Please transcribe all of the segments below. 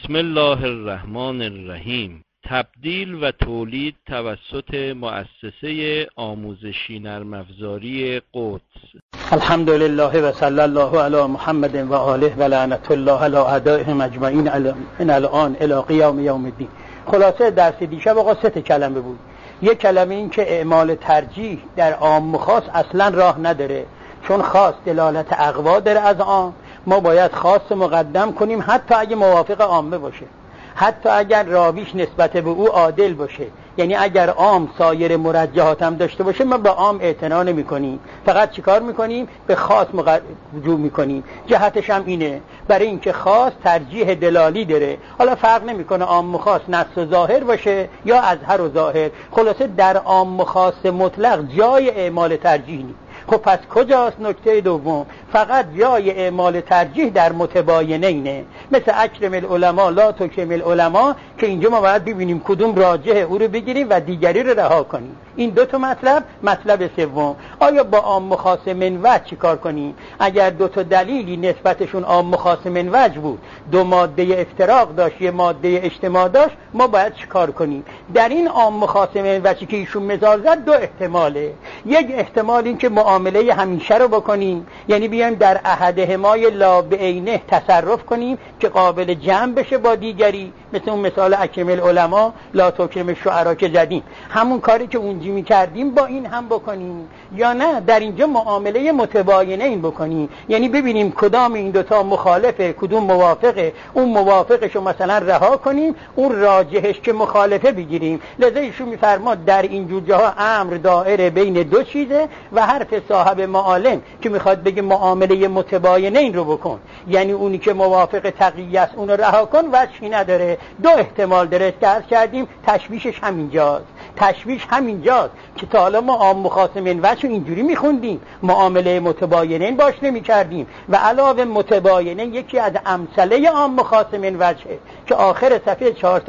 بسم الله الرحمن الرحیم. تبدیل و تولید توسط مؤسسه آموزشی نرم افزاری قدس. الحمد لله و صلی الله علی محمد و آله و لعنت الله علی اعدائهم اجمعین من الان الی قیام یوم الدین. خلاصه درس دیشب آقا 3 کلمه بود. یک کلمه این که اعمال ترجیح در عام و خاص اصلا راه نداره، چون خاص دلالت اقوا داره از عام. ما باید خاص مقدم کنیم حتی اگه موافق عامه باشه، حتی اگر راویش نسبت به او عادل باشه. یعنی اگر عام سایر مرجحات هم داشته باشه ما به عام اعتنا نمی کنیم، فقط چیکار میکنیم؟ به خاص رجوع میکنیم. جهتش هم اینه، برای اینکه خاص ترجیح دلالی داره. حالا فرق نمیکنه عام و خاص نص و ظاهر باشه یا اظهر و ظاهر. خلاصه در عام و خاص مطلق جای اعمال ترجیح نیست. خب پس کجاست نکته دوم؟ فقط جای اعمال ترجیح در متباینینه، مثل اکرم العلماء لا تکرم العلماء، که اینجا ما باید ببینیم کدوم راجحه او رو بگیریم و دیگری رو رها کنیم. این 2 مطلب. مطلب سوم، آیا با عام و خاص من وجه چی کار کنیم؟ اگر 2 دلیلی نسبتشون عام و خاص من وجه بود، 2 ماده افتراق داشت، 1 ماده اجتماع داشت، ما باید چی کار کنیم؟ در این عام و خاص من وجهی که ایشون مثال زد 2 احتماله. یک احتمال این که معامله همیشه رو بکنیم، یعنی بیایم در احدهما لا بعینه تصرف کنیم که قابل جمع بشه با دیگری، مثل اون مثال اکرم العلماء لا تکرم الشعراء که زدیم، همون کاری که اونجا می‌کردیم با این هم بکنیم. یا نه در اینجا معامله متباینه این بکنیم، یعنی ببینیم کدام این 2 مخالفه کدوم موافقه، اون موافقشو مثلا رها کنیم، اون راجحش که مخالفه بگیریم. لذا ایشون می‌فرماد در این جور جاها امر دائره بین 2 چیزه و حرف صاحب معالم که میخواد بگه معامله متباینه این رو بکن، یعنی اونی که موافق تقیه است اون رو رها کن، وجهی نداره. 2 احتمال داره که عرض کردیم. تشویشش همینجاست. تشویش همینجاست که تا حالا ما عام مخاصم من وجه اینجوری میخوندیم، معامله متباینه این باش نمیکردیم. و علاوه متباینه یکی از امثله عام مخاصم من وجهه که آخر صفحه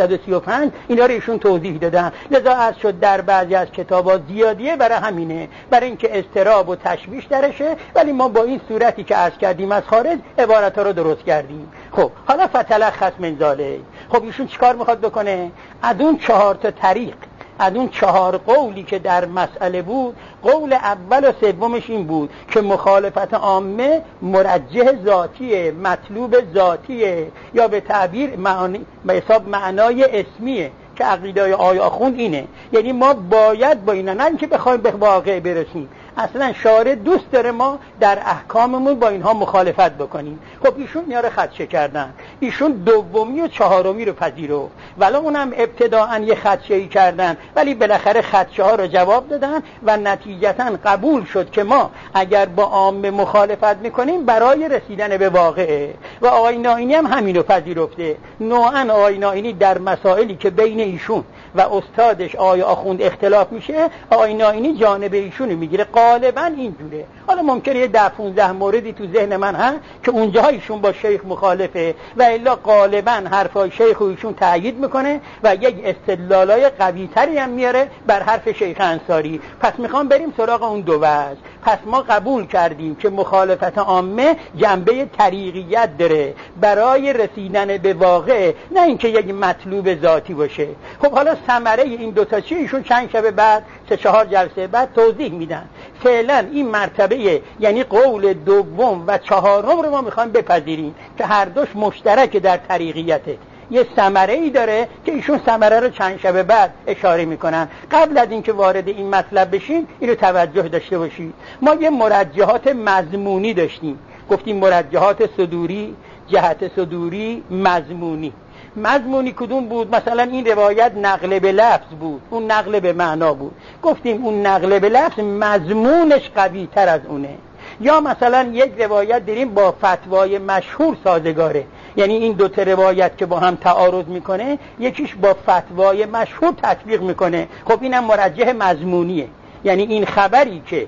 435 اینا رو ایشون توضیح دادن. لذا عرض شد در بعضی از کتابا زیادیه، برای همینه، برای اینکه اضطراب و تشویش درشه. ولی ما با این صورتی که عرض کردیم از خارج عبارت‌ها رو درست کردیم. خب حالا فتلخص من ذالک. خب ایشون چیکار میخواد بکنه؟ از اون 4 طریق، از اون 4 قولی که در مسئله بود، قول اول و سومش این بود که مخالفت عامه مرجح ذاتیه، مطلوب ذاتیه، یا به تعبیر به حساب معنای اسمیه که عقیده آقای آخوند اینه. یعنی ما باید با اینا، نه اینکه بخوایم به واقع برسیم، اصلا شارع دوست داره ما در احکاممون با اینها مخالفت بکنیم. خب ایشون میاره خدشه کردن، ایشون دومی و 4می رو پذیرو، ولی اونم ابتداعا یه خدشه‌ای کردن، ولی بالاخره خدشه ها رو جواب دادن و نتیجتا قبول شد که ما اگر با عامه مخالفت میکنیم برای رسیدن به واقعه. و آقای نائینی هم همینو پذیرفته. نوعا آقای نائینی در مسائلی که بین ایشون و استادش آقای آخوند اختلاف میشه، آقای نائینی جانب ایشونو میگیره. غالبا اینجوره. حالا ممکنه یه 10-15 موردی تو ذهن من هست که اونجاها ایشون با شیخ مخالفه و الا غالبا حرفای شیخ و ایشون تأیید میکنه و یک استدلالای قوی تری هم میاره بر حرف شیخ انصاری. پس میخوام بریم سراغ اون 2 وجه. پس ما قبول کردیم که مخالفت عامه جنبه طریقیت داره برای رسیدن به واقع، نه اینکه یک مطلوب ذاتی باشه. خب حالا ثمره این 2 چی ایشون چند شب بعد 3-4 جلسه بعد توضیح میدن. فعلا این مرتبه یعنی قول دوم و 4م رو ما میخوایم بپذیریم که هر دوش مشترک در طریقیته. یه ثمره‌ای داره که ایشون ثمره رو چند شب بعد اشاره میکنن. قبل از اینکه وارد این مطلب بشین اینو توجه داشته باشید. ما یه مرجحات مضمونی داشتیم، گفتیم مرجحات صدوری، جهت صدوری، مضمونی. مضمونی کدوم بود؟ مثلا این روایت نقل به لفظ بود، اون نقل به معنا بود. گفتیم اون نقل به لفظ مضمونش قوی تر از اونه. یا مثلا یک روایت داریم با فتوای مشهور سازگاره، یعنی این 2 روایت که با هم تعارض میکنه، یکیش با فتوای مشهور تطبیق میکنه. خب اینم مرجح مضمونیه، یعنی این خبری که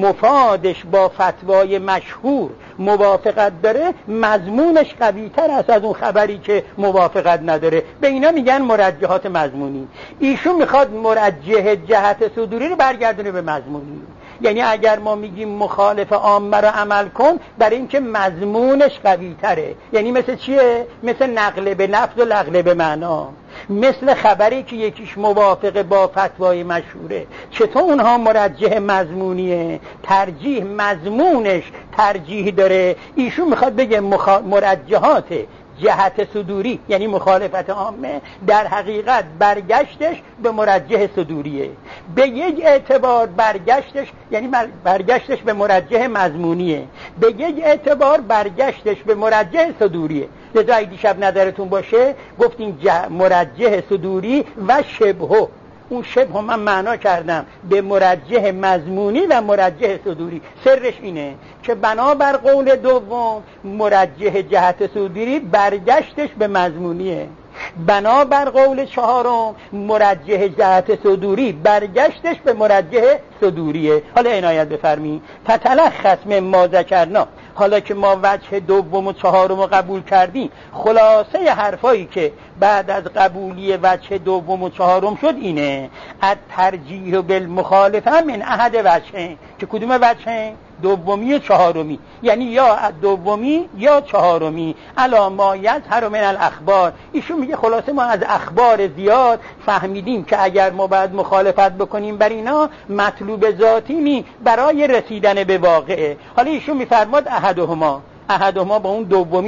مفادش با فتوای مشهور موافقت داره مضمونش قوی تر است از اون خبری که موافقت نداره. به اینا میگن مرجحات مضمونی. ایشون میخواد مرجح جهت صدوری رو برگردونه به مضمونی. یعنی اگر ما میگیم مخالف عامه رو عمل کن، برای اینکه مضمونش قوی تره. یعنی مثل چیه؟ مثل نقل به لفظ و نقل به معنا، مثل خبری که یکیش موافق با فتوای مشهوره. چطور اونها مرجح مضمونیه؟ ترجیح مضمونش ترجیح داره. ایشون میخواد بگه مرجحات جهت صدوری یعنی مخالفت عامه در حقیقت برگشتش به مرجح صدوریه. به یک اعتبار برگشتش یعنی برگشتش به مرجح مضمونیه، به یک اعتبار برگشتش به مرجح صدوریه. لذا اگه دیشب نظرتون باشه گفتیم مرجح صدوری و شبهه. اون شبه من معنا کردم به مرجح مضمونی و مرجح صدوری. سرش اینه که بنابر قول دوم مرجح جهت صدوری برگشتش به مضمونیه، بنابر قول چهارم مرجح جهت صدوری برگشتش به مرجح صدوریه. حالا عنایت بفرمایید. فتلخص مما ذکرنا، حالا که ما وجه دوم و چهارم رو قبول کردیم، خلاصه حرفایی که بعد از قبولی وجه دوم و چهارم شد اینه: الترجیح بالمخالفه من احد وجهین. که کدوم وجهین؟ دومی و چهارمی، یعنی یا دومی یا چهارمی. الا ما یظهر من الاخبار. ایشون میگه خلاصه ما از اخبار زیاد فهمیدیم که اگر ما باید مخالفت بکنیم بر اینا، مطلوب ذاتی نی، برای رسیدن به واقعه. حالا ایشون میفرماد احدهما با اون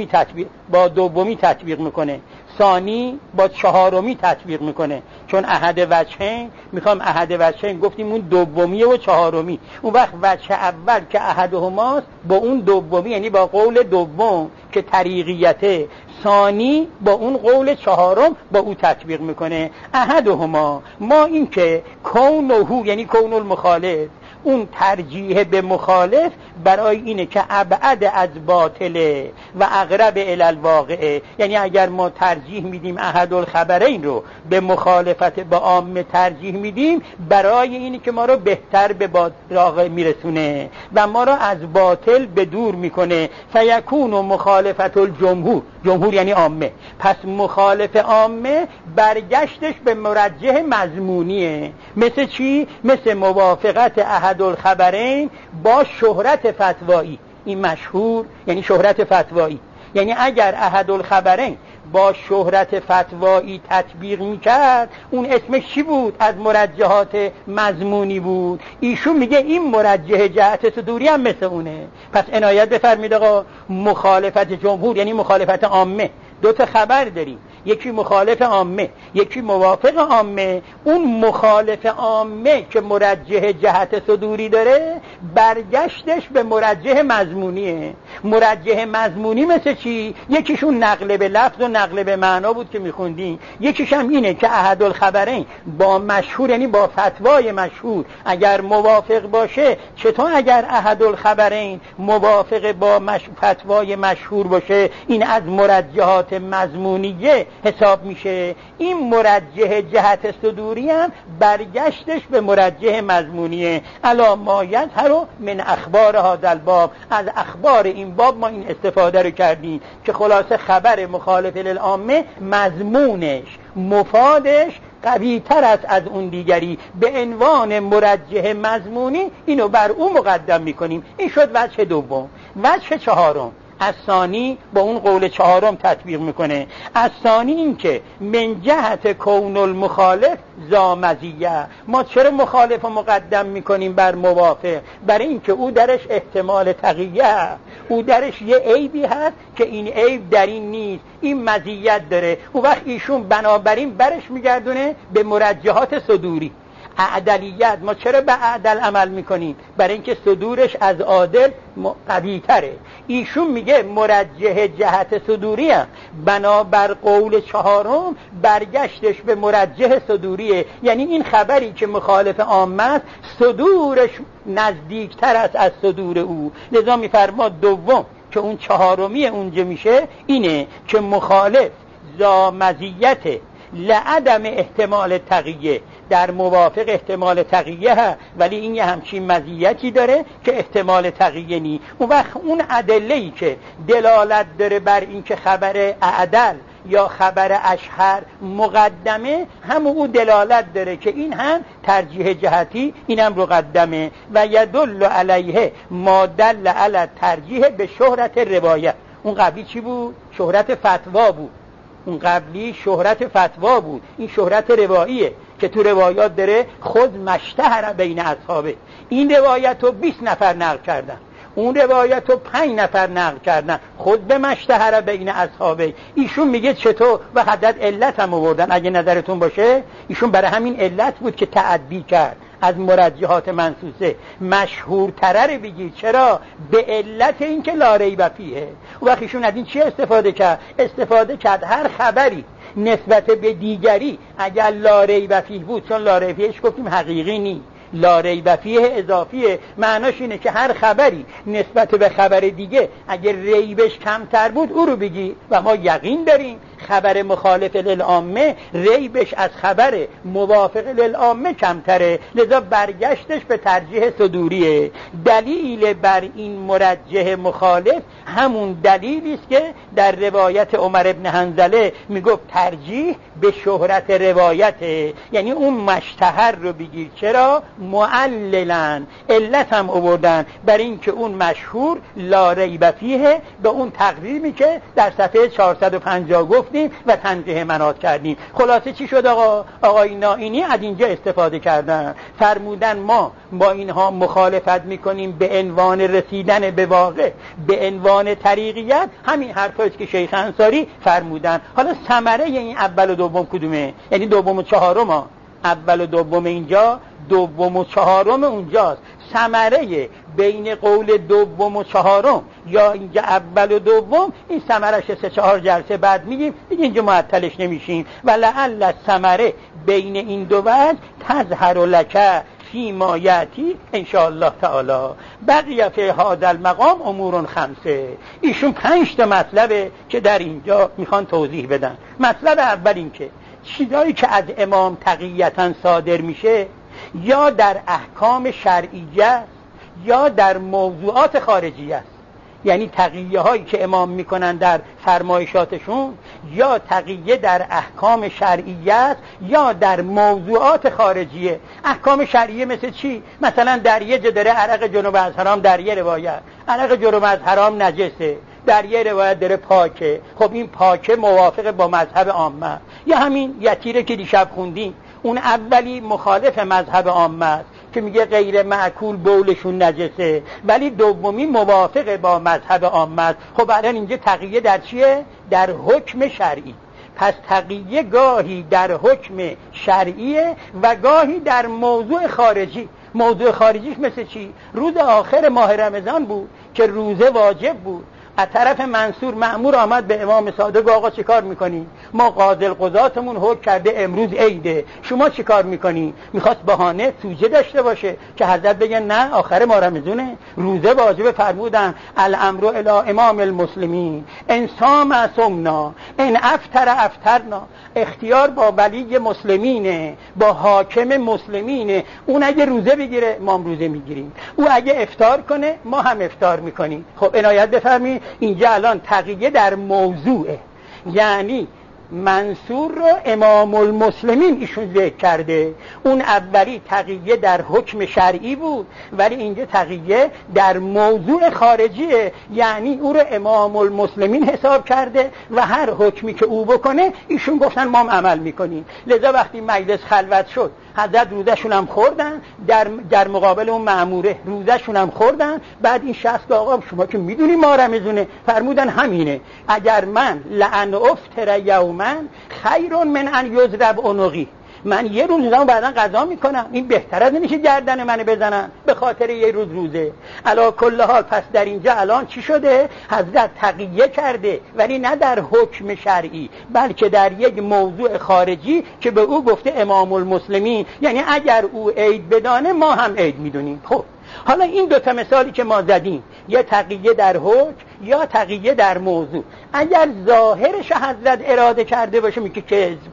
دومی تطبیق میکنه، ثانی با چهارمی تطبیق میکنه. چون احد وجهین میخوام احد وجهین گفتیم اون دومیه و چهارمی. اون وقت وجه اول که احدهماست با اون دومی یعنی با قول دوم که طریقیته، ثانی با اون قول چهارم با او تطبیق میکنه. احدهما ما این که کونه یعنی کون المخالف، اون ترجیح به مخالف برای اینه که ابعد از باطله و اقرب الی الواقع. یعنی اگر ما ترجیح میدیم احد الخبرین رو به مخالفت با عامه ترجیح میدیم، برای اینه که ما رو بهتر به واقع میرسونه و ما رو از باطل به دور میکنه. فیکون مخالفت جمهور یعنی عامه. پس مخالف عامه برگشتش به مرجح مضمونیه. مثل چی؟ مثل موافقت احد الخبرین با شهرت فتوایی. این مشهور یعنی شهرت فتوایی. یعنی اگر احد الخبرین با شهرت فتوایی تطبیق میکرد، اون اسمش چی بود؟ از مرجحات مضمونی بود. ایشون میگه این مرجح جهت صدوری هم مثل اونه. پس عنایت بفرمایید آقا، مخالفت جمهور یعنی مخالفت عامه. دو تا خبر داریم، یکی مخالف عامه یکی موافق عامه. اون مخالف عامه که مرجح جهت صدوری داره، برگشتش به مرجح مضمونیه. مرجح مضمونی مثل چی؟ یکیشون نقل به لفظ و نقل به معنا بود که میخوندیم، یکیش هم اینه که احد الخبرین با مشهور یعنی با فتوای مشهور اگر موافق باشه. چطور اگر احد الخبرین موافق با فتوای مشهور باشه، این از مرجحات مضمونیه حساب میشه. این مرجح جهت صدوری هم برگشتش به مرجح مضمونیه. الا ما یظهر من اخبار هذا الباب. از اخبار این باب ما این استفاده رو کردیم که خلاصه خبر مخالف للعامه مضمونش مفادش قوی تر است از اون دیگری. به عنوان مرجح مضمونی اینو بر او مقدم میکنیم. این شد وجه دوم. وجه چهارم، الثانی با اون قول چهارم تطبیق میکنه. الثانی این که من جهت کون المخالف ذا مزیه. ما چرا مخالف رو مقدم میکنیم بر موافق؟ برای اینکه او درش احتمال تقیه، او درش یه عیبی هست که این عیب در این نیست، این مزیت داره. اون وقت ایشون بنابراین برش میگردونه به مرجحات صدوری. عدلیت، ما چرا به عدل عمل میکنیم؟ برای اینکه صدورش از عادل قوی تره. ایشون میگه مرجح جهت صدوری هم بنابر قول چهارم برگشتش به مرجح صدوریه. یعنی این خبری که مخالف عامه است، صدورش نزدیکتر است از صدور او. لذا میفرما دوم که اون چهارمی اونجا میشه اینه که مخالف ذا مزیت لعدم احتمال تقیه. در موافق احتمال تقیه ولی این یه همچین مزیتی داره که احتمال تقیه نی. اون وقت اون ادله‌ای که دلالت داره بر این که خبر عدل یا خبر اشهر مقدمه، هم او دلالت داره که این هم ترجیح جهتی، این هم مقدمه. و یدل علیه ما دل علی ترجیح به شهرت روایت. اون قبلی چی بود؟ شهرت فتوا بود. اون قبلی شهرت فتوا بود، این شهرت رواییه که تو روایات داره خود مشتهر بین اصحابه. این روایت رو 20 نفر نقل کردن، اون روایت رو 5 نفر نقل کردن، خود به مشتهر بین اصحابه. ایشون میگه چطور؟ و حدد علت هم آوردن اگه نظرتون باشه. ایشون برای همین علت بود که تعدی کرد از مرجحات منصوصه. مشهورتره رو بگید. چرا؟ به علت این که لا ریب فیه. و وقتی ایشون از این چی استفاده کرد؟ استفاده کرد هر خبری نسبت به دیگری اگر لا ریب فیه بود، چون لا ریب فیهش گفتیم حقیقی نیست، لا ریب فیه اضافیه، معناش اینه که هر خبری نسبت به خبر دیگه اگر ریبش کمتر بود او رو بگی. و ما یقین داریم خبر مخالف للعامه ریبش از خبر موافق للعامه کمتره، لذا برگشتش به ترجیح صدوریه. دلیل بر این مرجح مخالف همون دلیلی است که در روایت عمر ابن حنظله میگفت ترجیح به شهرت روایته، یعنی اون مشتهر رو بگیر. چرا؟ معللن، علت هم آوردن بر این که اون مشهور لا ریب فیه، به اون تقریمی که در صفحه 450 گفتیم و تنزیه منات کردیم. خلاصه چی شد آقای نائینی از اینجا استفاده کردن، فرمودن ما با اینها مخالفت میکنیم به عنوان رسیدن به واقع، به عنوان طریقیت. همین حرفاییست که شیخ انصاری فرمودن. حالا ثمره این اول و دوم کدومه؟ یعنی دوم و چهارم. اول و دوم اینجا، دوم و چهارم اونجاست. ثمره بین قول دوم و چهارم یا اینجا اول و دوم، این ثمرش 3-4 جلسه بعد میگیم دیگه، اینجا معطلش نمیشیم. و لعل ثمره بین این دو وجه تظهر لک فی ما یاتی ان شاء الله تعالی. بقیه فی هذا المقام امور 5. ایشون 5 تا مطلبه که در اینجا میخوان توضیح بدن. مطلب اول این که چیزایی که از امام تقییتا صادر میشه یا در احکام شرعیه است یا در موضوعات خارجیه است. یعنی تقییه هایی که امام میکنن در فرمایشاتشون یا تقییه در احکام شرعیه است یا در موضوعات خارجیه. احکام شرعیه مثل چی؟ مثلا در یه جا داره عرق جنوب از حرام، در یه روایت عرق جنوب از حرام نجسه، در یه روایت داره پاکه. خب این پاکه موافق با مذهب عامه. یا همین یتیره که دیشب خوندیم، اون اولی مخالف مذهب عامه است که میگه غیر معکول بولشون نجسه، ولی دومی موافق با مذهب عامه است. خب الان اینجا تقییه در چیه؟ در حکم شرعی. پس تقییه گاهی در حکم شرعیه و گاهی در موضوع خارجی. موضوع خارجیش مثل چی؟ روز آخر ماه رمضان بود که روزه واجب بود. از طرف منصور مأمور آمد به امام صادق، آقا چی کار میکنی؟ ما قاضی القضاتمون حکم کرده امروز عیده، شما چی کار میکنی؟ میخواست بهانه سوژه داشته باشه که حضرت بگن نه آخر ماه رمضانه، روزه واجب. فرمودن الامر الی امام المسلمین ان صام صمنا ان افطر افطرنا. اختیار با ولی مسلمینه، با حاکم مسلمینه. اون اگه روزه بگیره ما هم روزه میگیریم، او اگه افطار کنه ما هم افطار میکنیم. خب عنایت بفرمایید اینجا الان تقییه در موضوعه، یعنی منصور رو امام المسلمین ایشون ذکر کرده. اون اولی تقییه در حکم شرعی بود، ولی اینجا تقییه در موضوع خارجیه، یعنی او رو امام المسلمین حساب کرده و هر حکمی که او بکنه ایشون گفتن ما هم عمل میکنیم. لذا وقتی مجلس خلوت شد حضرت روزشون هم خوردن، در مقابل اون مأموره روزشون هم خوردن. بعد این شخص که آقا شما که میدونی ما رمضونه، فرمودن همینه، اگر من لعن افطر یوما خیر من ان یضرب عنقی، من یه روز روزمو بعداً قضا میکنم، این بهتر از اینه که گردن منو بزنن به خاطر یه روز روزه. علا کل حال پس در اینجا الان چی شده؟ حضرت تقییه کرده، ولی نه در حکم شرعی بلکه در یک موضوع خارجی که به او گفته امام المسلمین، یعنی اگر او عید بدانه ما هم عید میدونیم. خب حالا این 2 مثالی که ما زدیم، یا تقییه در حکم یا تقییه در موضوع، اگر ظاهرش حضرت اراده کرده باشه میگه کذب،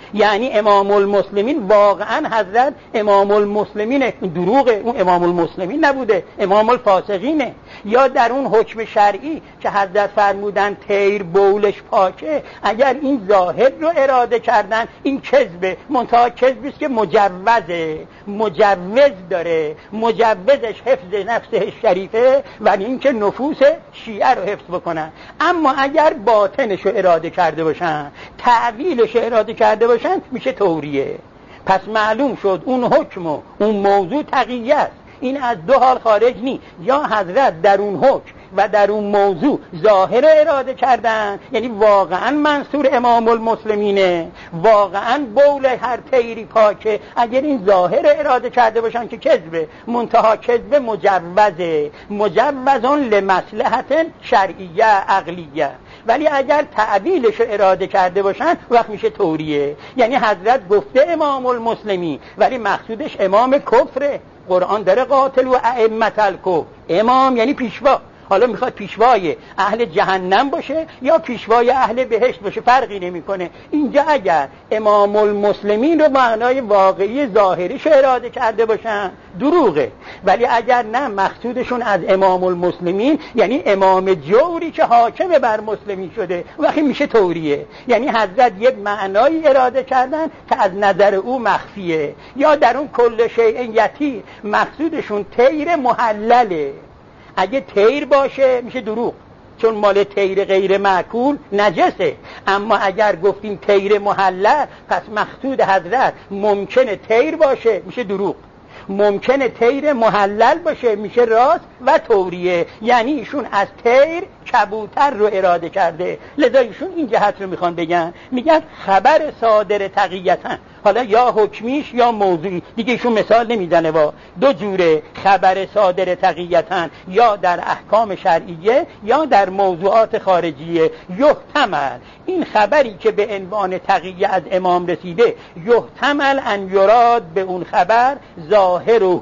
یعنی امام المسلمین واقعا حضرت امام المسلمینه، دروغه، اون امام المسلمین نبوده، امام الفاسقینه. یا در اون حکم شرعی که حضرت فرمودن طیر بولش پاکه، اگر این ظاهر رو اراده کردن این کذبه، منتها کذبی است که مجوزه، مجوز داره، مجوزش حفظ نفس شریفه و اینکه نفوس شیعه رو حفظ بکنن. اما اگر باطنش رو اراده کرده باشن، تعویلش رو اراده کرده باشن، میشه توریه. پس معلوم شد اون حکم و اون موضوع تقیه است. این از دو حال خارج نی، یا حضرت در اون حکم و در اون موضوع ظاهر اراده کردن، یعنی واقعا منصور امام المسلمینه، واقعا بول هر طیری پاکه. اگر این ظاهر اراده کرده باشن که کذبه، منتها کذبه مجوزه، مجوزون لمصلحت شرعیه عقلیه. ولی اگر تعبیلش اراده کرده باشن وقت میشه توریه. یعنی حضرت گفته امام المسلمین ولی مقصودش امام کفره. قرآن داره قاتل و ائمة الکفر، امام یعنی پیشوا. حالا میخواد پیشوای اهل جهنم باشه یا پیشوای اهل بهشت باشه فرقی نمیکنه. اینجا اگر امام المسلمین رو معنای واقعی ظاهریش اراده کرده باشن دروغه، ولی اگر نه مقصودشون از امام المسلمین یعنی امام جوری که حاکم بر مسلمین شده، وقتی میشه توریه. یعنی حضرت یک معنایی اراده کردن که از نظر او مخفیه، یا در اون کل شیء یطیر مقصودشون طیر محلله. اگه طیر باشه میشه دروغ، چون مال طیر غیر معقول نجسه. اما اگر گفتیم طیر محلل، پس مقصود حضرت ممکنه طیر باشه میشه دروغ، ممکنه طیر محلل باشه میشه راست و توریه. یعنی ایشون از طیر کبوتر رو اراده کرده. لذا ایشون این جهت رو میخوان بگن، میگن خبر صادر تقییتاً، حالا یا حکمیش یا موضوعی دیگه ایشون مثال نمیزنه، با دو جوره خبر صادر تقییتاً، یا در احکام شرعیه یا در موضوعات خارجیه. یحتمل این خبری که به عنوان تقیه از امام رسیده، یحتمل ان یراد به اون خبر ظاهره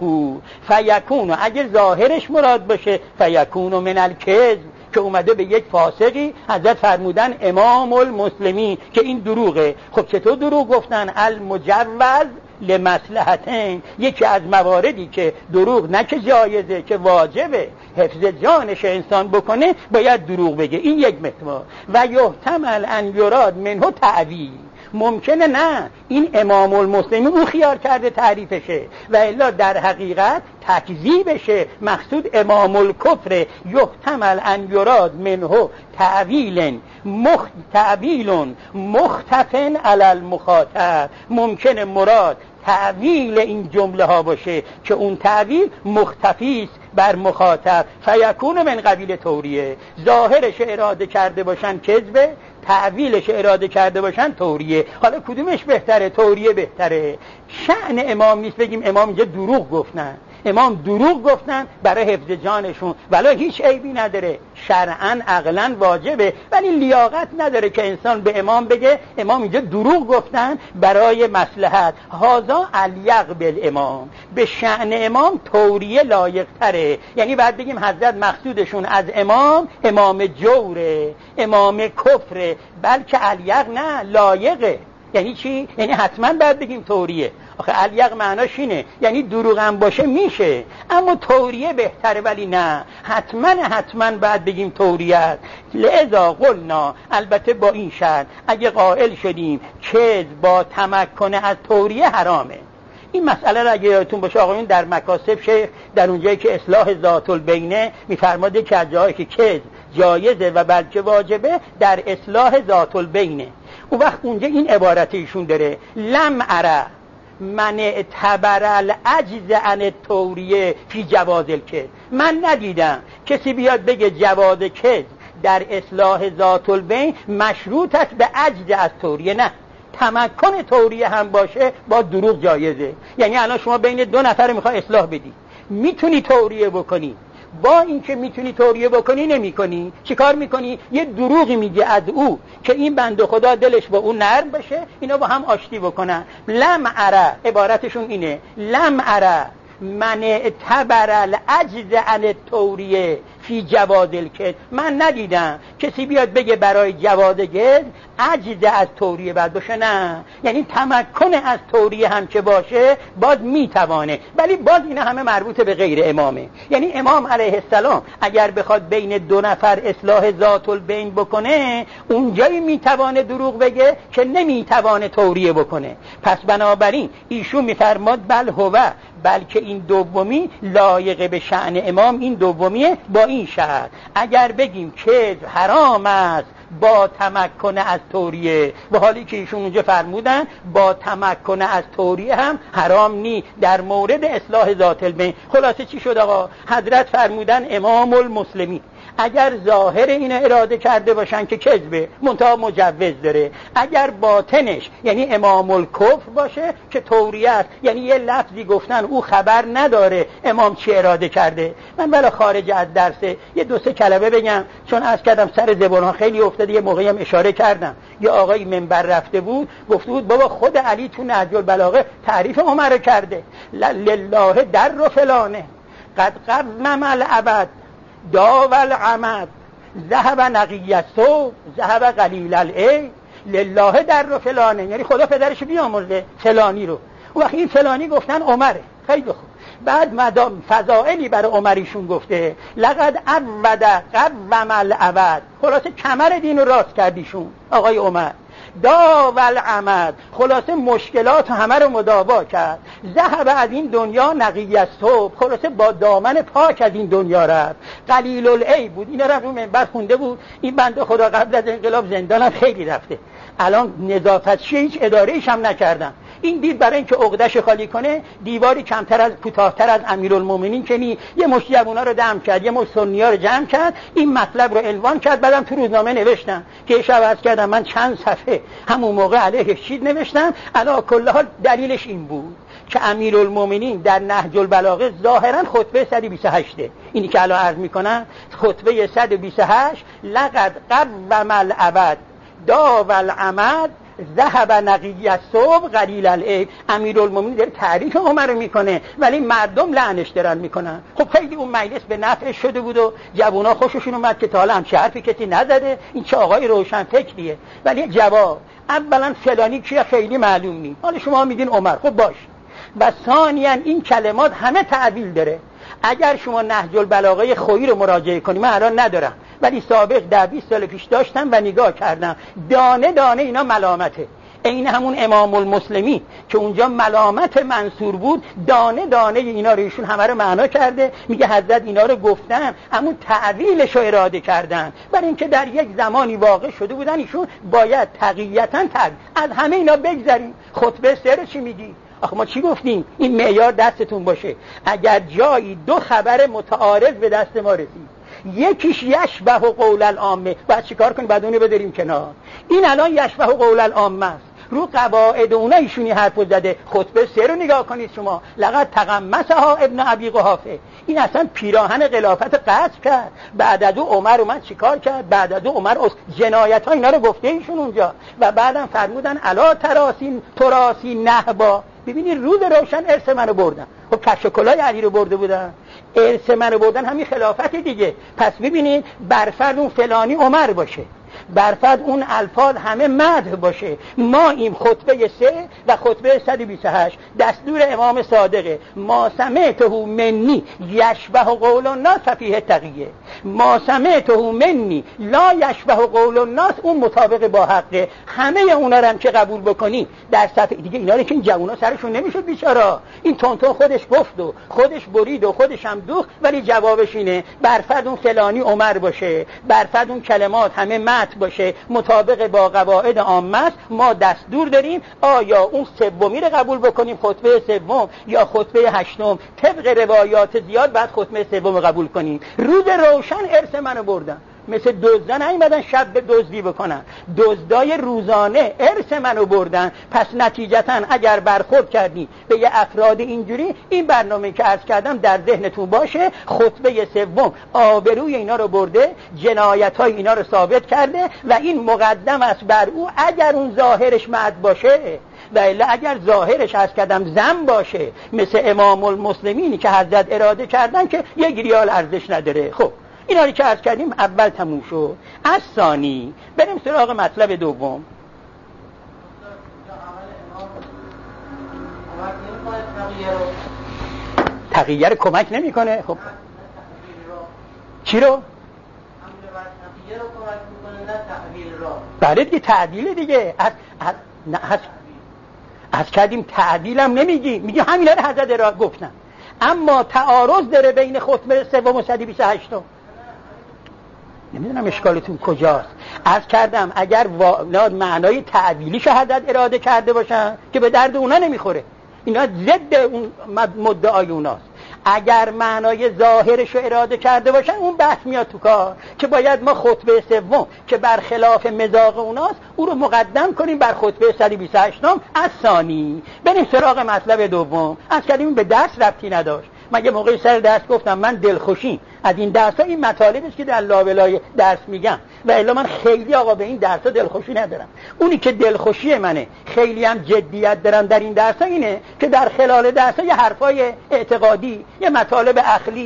فیکون، اگه ظاهرش مراد باشه فیکون من الکذب، که اومده به یک فاسقی حضرت فرمودن امام المسلمین که این دروغه. خب چطور دروغ گفتن؟ المجوز لمصلحتین، یکی از مواردی که دروغ نه که جایزه که واجبه حفظ جانش انسان بکنه باید دروغ بگه. این یک محور. و یحتمل ان یراد منه تعویل، ممکنه نه این امام المسلمین او خیال کرده تعریفشه و الا در حقیقت تکذیبشه، مقصود امام الکفر. یحتمل ان یراد منه تعویل مختفن علی المخاطب، ممکنه مراد تعویل این جمله ها باشه که اون تعویل مختفی است بر مخاطب، فیکون من قبیل توریه. ظاهرش اراده کرده باشن کذبه، تعویلش اراده کرده باشن توریه. حالا کدومش بهتره؟ توریه بهتره. شأن امام نیست بگیم امام اینجا دروغ گفتن، امام دروغ گفتن برای حفظ جانشون، ولی هیچ عیبی نداره، شرعاً عقلاً واجبه، ولی لیاقت نداره که انسان به امام بگه امام اینجا دروغ گفتن برای مصلحت. هذا الیق بالامام، به شأن امام توریه لایق تره. یعنی بعد بگیم حضرت مقصودشون از امام جوره، امام کفره، بلکه الیق نه لایقه. یعنی چی؟ یعنی حتما باید بگیم توریه. آخه الیق معناش اینه یعنی دروغ هم باشه میشه، اما توریه بهتره. ولی نه، حتما باید بگیم توریه. لذا قلنا، البته با این شرط اگه قائل شدیم کذب با تمکن از توریه حرامه. این مسئله را اگه یادتون باشه آقایون در مکاسب شیخ در اونجایی که اصلاح ذات البینه میفرماده که از جایی که کذب جایزه و بلکه واجبه در اصلاح ذات البینه، اون وقت اونجا این عبارت ایشون داره لم اره من اعتبر العجز عن التوریه فی جواز الکذب. من ندیدم کسی بیاد بگه جواز کذب در اصلاح ذات البین مشروط است به عجز از توریه. نه، تمکن توریه هم باشه با دروغ جایزه. یعنی الان شما بین دو نفر میخوای اصلاح بدی، میتونی توریه بکنی، با اینکه میتونی توریه بکنی نمیکنی، چیکار میکنی؟ یه دروغی میگه از او که این بنده خدا دلش با اون نرم بشه، اینا با هم آشتی بکنن. لم اره، عبارتشون اینه، لم اره من اعتبر العجز عن التوریه فی جواز الکذب. من ندیدم کسی بیاد بگه برای جواز کذب عجز از توریه باید باشه. نه، یعنی تمکن از توریه هم که باشه باز میتوانه، ولی باز اینا همه مربوط به غیر امامه. یعنی امام علیه السلام اگر بخواد بین دو نفر اصلاح ذات البین بکنه اونجایی میتوانه دروغ بگه که نمیتوانه توریه بکنه. پس بنابراین ایشون میفرماد بل هو، بلکه این دومی لایق به شأن امام، این دومیه با این شرط اگر بگیم که حرام است با تمکن از توریه، و حالی که ایشون اونجا فرمودن با تمکن از توریه هم حرام نی در مورد اصلاح ذات البین. خلاصه چی شد آقا؟ حضرت فرمودن امام المسلمین اگر ظاهر اینو اراده کرده باشن که کذبه منتها مجوز داره، اگر باطنش یعنی امام الکفر باشه که توریه است، یعنی یه لفظی گفتن او خبر نداره امام چی اراده کرده. من بلا خارج از درسه یه دو سه کلمه بگم، چون عرض کردم سر زبان‌ها خیلی افتاده. یه موقعی هم اشاره کردم یه آقای منبر رفته بود گفته بود بابا خود علی تو نهج البلاغه تعریف عمر رو کرده، لله در و فلانه قد قوم العبد داو العمد ذهب نقی الثوب ذهب قلیل العیب. لله در و فلانه یعنی خدا پدرش بیامرزه فلانی رو، و وقتی این فلانی گفتن عمره. خیلی خوب. بعد مدام فضائلی برای عمریشون گفته لقد عبد قوم العبد، خلاصه کمر دین رو راست کردیشون آقای عمر. داو العمد، خلاصه مشکلات همه رو مداوا کرد. ذهب از این دنیا نقی الثوب، خلاصه با دامن پاک از این دنیا رفت. قلیل العیب بود، اینا رو منبر خونده بود. این بنده خدا قبل از انقلاب زندان هم خیلی رفته، الان نظافتچی هیچ اداره ایش هم نکردن. این دید برای اینکه عقده‌اش خالی کنه دیواری کمتر از کوتاه‌تر از امیرالمومنین کنی یه مشت جوونا رو دم کرد، یه مشت سنی‌ها رو جمع کرد، این مطلب رو عنوان کرد. بعدم تو روزنامه نوشتم که شب عرض کردم من چند صفحه همون موقع علیه چیز نوشتم. علی کل حال دلیلش این بود که امیرالمومنین در نهج البلاغه ظاهرا خطبه 128 اینی که الان عرض میکنم خطبه 128 لقد قوم العبد داو العمد ذهب نقی الثوب قلیل العیب. امیرالمومنین داره تعریف عمر رو میکنه ولی مردم لعنش دارن میکنن. خب خیلی اون مجلس به نفع شده بود و جوونا خوششون اومد که تا حالا همچه حرفی کسی نزده، این چه آقای روشن فکریه. ولی جواب اولا فلانی کیه خیلی معلوم نیست، حالا شما میگین عمر، خب باش. و ثانیاً این کلمات همه تعویل داره. اگر شما نهج البلاغه خویی رو مراجعه کنید، من الان ندارم ولی سابق 10-20 سال پیش داشتم و نگاه کردم، دانه دانه اینا ملامته. این همون امام المسلمین که اونجا ملامت منصور بود، دانه دانه اینا رو ایشون همه رو معنا کرده. میگه حضرت اینا رو گفتن اما تعویلش رو اراده کردن، برای اینکه در یک زمانی واقع شده بودن. ایشون باید تقییتا از همه اینا بگذریم. خطبه سر چی میگی؟ آخه ما چی گفتیم؟ این معیار دستتون باشه. اگر جایی دو خبر متعارض به دست ما رسید، یکیش یشبه قول العامه، بعد چیکار کنیم؟ بعد اونو بذاریم کنار. این الان یشبه قول العامه است، رو قواعد اونها ایشونی حرف زده. خطبه 3 رو نگاه کنید شما، لقد تقمصها ابن ابی قحافه. این اصلا پیراهن خلافت قصد کرد. بعد از او عمر اومد چیکار کرد؟ بعد از او عمر جنایت ها اینا رو گفته ایشون اونجا. و بعدم فرمودن الا تراسی نهبا. ببینید روز روشن ارث منو بردن. خب کفش کلاه علی رو برده بودن، ارث منو بردن، همین خلافت دیگه. پس ببینید برفرد اون فلانی عمر باشه، برفرد اون الفاظ همه مدح باشه. ما این خطبه 3 و خطبه 128 دستور امام صادقه. ما سمعته منی یشبه قول الناس فیه تقیه، ما سمعته منی لا یشبه قول الناس اون مطابق با حقه. همه اونا رو هم که قبول بکنی در صفحه دیگه، اینا رو که این جوونا سرشون نمیشد بیچارا. این تونتون خودش گفت و خودش برید و خودش هم دوخت، ولی جوابش اینه برفرد اون فلانی عمر باشه، برفرد اون کلمات همه مدح باشه، مطابق با قواعد عامه است. ما دستور داریم آیا اون سومی رو قبول بکنیم، خطبه 3 یا خطبه 8. طبق روایات زیاد بعد خطبه 3 رو قبول کنیم. روز روشن ارث منو بردن، مثل دزدان نیومدن شب به دزدی بکنن، دزدای روزانه ارث منو بردن. پس نتیجتا اگر برخورد کردی به یه افراد اینجوری، این برنامه که عرض کردم در ذهنتون باشه. خطبه 3 آبروی اینا رو برده، جنایت‌های اینا رو ثابت کرده و این مقدم است بر او اگر اون ظاهرش مد باشه، و الا اگر ظاهرش عرض کردم ذم باشه، مثل امام المسلمینی که حضرت اراده کردن که یک ریال ارزش نداره. خب اینا رو که عرض کردیم اول تموم شد. از ثانی بریم سراغ مطلب دوم. تغییر کمک نمیکنه. خب چی رو؟ بله دیگه تعدیل دیگه. از کردیم تعدیل هم نمیگی، میگی همینا رو حضرت را گفتن، اما تعارض داره بین خطبه سوم و 128. نمیدونم اشکالتون کجاست. عرض کردم اگر معنای تعدیلیشو حضرت اراده کرده باشن که به درد اونا نمیخوره، اینا ضد اون مدعای اوناست. اگر معنای ظاهرش رو اراده کرده باشن اون بحث میاد تو کار که باید ما خطبه سوم که برخلاف مذاق اوناست او رو مقدم کنیم بر خطبه 128. از ثانی بریم سراغ مطلب دوم. از کلمه به درس ربطی نداشت. مگه موقعی سر درس گفتم من دلخوشی از این درس‌ها این مطالبی است که در لابلای درس میگم و الا من خیلی آقا به این درس‌ها دلخوشی ندارم. اونی که دلخوشی منه خیلی هم جدیت دارم در این درس‌ها اینه که در خلال درس‌ها یه حرفای اعتقادی، یه مطالب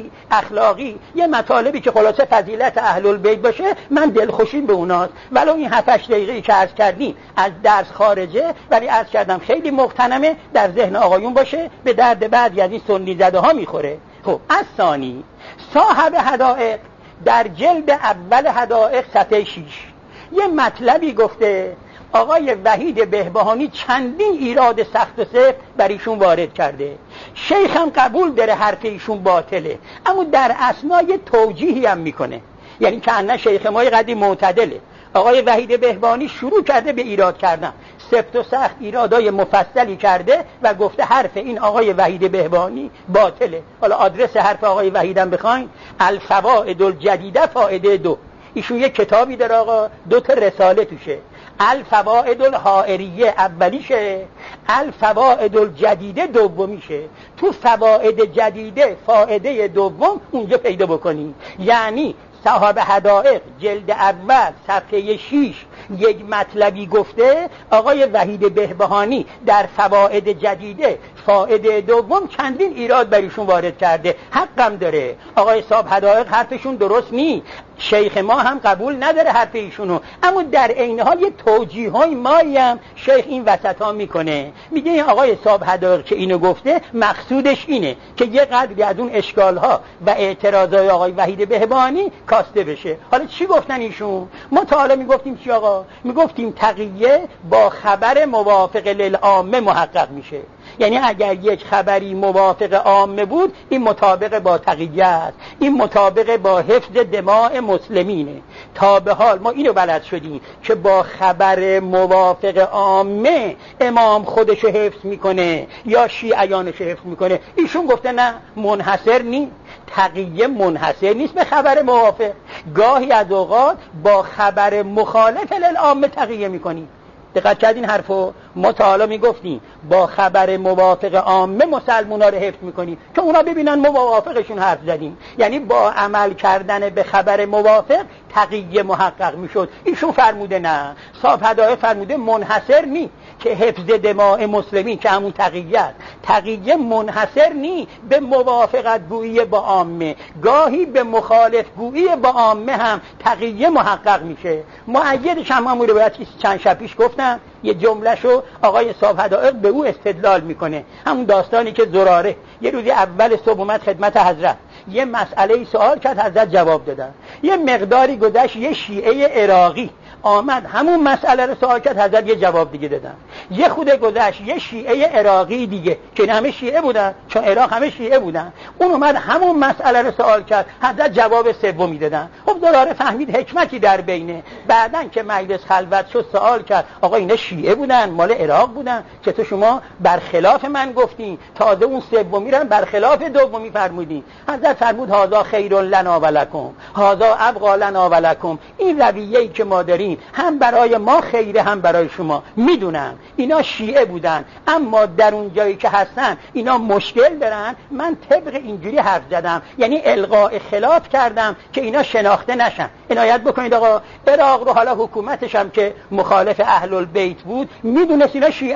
اخلاقی، یه مطالبی که خلاصه فضیلت اهل البیت باشه من دلخوشیم به اوناست. ولو این 7-8 دقیقه‌ای که عرض کردیم از درس خارجه، ولی عرض کردم خیلی مغتنمه در ذهن آقایون باشه، به درد بعضی از این سنی زده‌ها میخوره. خب از ثانی صاحب حدائق در جلد اول حدائق صفحه 6 یه مطلبی گفته. آقای وحید بهبهانی چندین ایراد سخت و سفت بر ایشون وارد کرده. شیخ هم قبول داره حرف ایشون باطله، اما در اثنای توجیهی هم میکنه، یعنی که انه شیخ ما قدیم معتدله. آقای وحید بهبهانی شروع کرده به ایراد کردن، سفت و سخت ایرادای مفصلی کرده و گفته حرف این آقای وحید بهبهانی باطله. حالا آدرس حرف آقای وحیدم بخواین، الفوائد الجدیده فائده 2. ایشون یک کتابی داره آقا، 2 تا رساله توشه. الفوائد الحائریه اولیشه، الفوائد الجدیده دومیشه. تو فوائد جدیده فائده دوم اونجا پیدا بکنی. یعنی صاحب حدائق جلد اول صفحه 6 یک مطلبی گفته، آقای وحید بهبهانی در فوائد جدیده فائده دوم چندین ایراد بریشون وارد کرده. حقم داره، آقای صاحب حدائق حرفشون درست نی، شیخ ما هم قبول نداره حرف ایشونو، اما در عین حال یه توجیه‌های مایی هم شیخ این وسطا میکنه. میگه این آقای صاحب حدائق که اینو گفته مقصودش اینه که یه قدری از اون اشکال‌ها و اعتراضای آقای وحید بهبهانی کاسته بشه. حالا چی گفتن ایشون؟ ما تا حالا میگفتیم چی آقا؟ میگفتیم تقیه با خبر موافق للعامه محقق میشه. یعنی اگر یک خبری موافق عامه بود این مطابق با تقیه است، این مطابق با حفظ دماء مسلمینه. تا به حال ما اینو بلد شدیم که با خبر موافق عامه امام خودشو حفظ میکنه یا شیعیانشو حفظ میکنه. ایشون گفته نه، منحصر نیست، تقیه منحصر نیست به خبر موافق، گاهی از اوقات با خبر مخالف للعامه تقیه میکنی. دقت کردین حرفو؟ ما تا حالا میگفتیم با خبر موافق عامه مسلمونا رو حفظ میکنیم که اونا ببینن ما موافقشون حرف زدیم، یعنی با عمل کردن به خبر موافق تقیه محقق میشد. ایشون فرموده نه، صاحب حدائق فرموده منحصر نی که حفظ دماء مسلمین که همون تقیه است، تقیه منحصر نی به موافقت گویی با عامه، گاهی به مخالف گویی با عامه هم تقیه محقق میشه. معیدش هم همون روایت چند شب پیش گفتم، یه جملهشو آقای صاحب حدائق به او استدلال میکنه، همون داستانی که زراره یه روزی اول صبح اومد خدمت حضرت، یه مسئله سوال کرد، حضرت جواب دادن. یه مقداری گذشت یه شیعه عراقی آمد همون مسئله رو سوال کرد، حضرت یه جواب دیگه دادن. یه خود گذشت یه شیعه عراقی دیگه که همه شیعه بودن، چون عراق همه شیعه بودن، اون اومد همون مسئله رو سوال کرد، حضرت جواب سومی دادن. خب زراره فهمید حکمتی در بینه. بعدن که مجلس خلوت شد سوال کرد آقا اینا شیعه بودن مال عراق بودن، چطور شما برخلاف من گفتین؟ تازه اون سومی رو برخلاف دومی فرمودین. حضرت فرمود هذا خیر لنا و لکم، هذا ابقى لنا و لکم. این رویه‌ای که ما داریم هم برای ما خیره هم برای شما. میدونم اینا شیعه بودن، اما در اون جایی که هستن اینا مشکل دارن. من طبق اینجوری حرف زدم، یعنی القاء خلاف کردم که اینا شناخته نشن. عنایت بکنید آقا، عراق رو حالا حکومتش هم که مخالف اهل البیت بود میدونست اینا شیعه،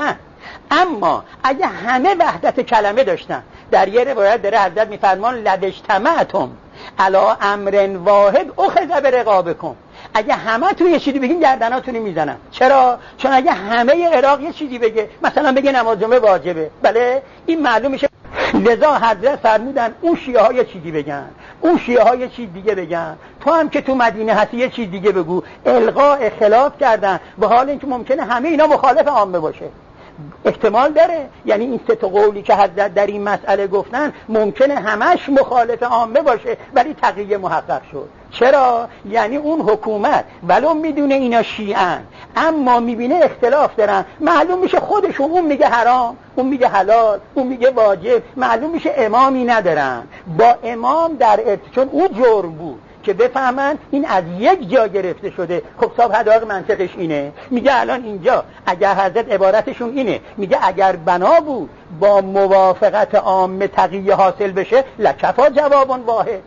اما اگه همه وحدت کلمه داشتن، در یه روایت داره حضرت میفرمان لواجتمعتم علی امر واحد اخذ برقابکم، اگه همه تون یه چیزی بگین گردناتونو میزنن. چرا؟ چون اگه همه عراق یه چیزی بگه، مثلا بگه نماز جمعه واجبه، بله این معلوم میشه. لذا حضرت فرمودن اون شیعه ها یه چیزی بگن، اون شیعه ها یه چیز دیگه بگن، تو هم که تو مدینه هستی یه چیز دیگه بگو. الغاء خلاف کردن، به حال اینکه ممکنه همه اینا مخالف عامه باشه. احتمال داره، یعنی این سه تا قولی که حضرت در این مسئله گفتن ممکنه همش مخالف عامه باشه ولی تقیه محقق شد. چرا؟ یعنی اون حکومت ولو میدونه اینا شیعن اما میبینه اختلاف دارن، معلوم میشه خودشون، اون میگه حرام، اون میگه حلال، اون میگه واجب، معلوم میشه امامی ندارن. با امام در چون اون جرم بود که بفهمن این از یک جا گرفته شده. خب صاحب حداقل منطقش اینه، میگه الان اینجا اگر حضرت عبارتشون اینه، میگه اگر بنا بود با موافقت عامه تقیه حاصل بشه لکفا جواب واحد،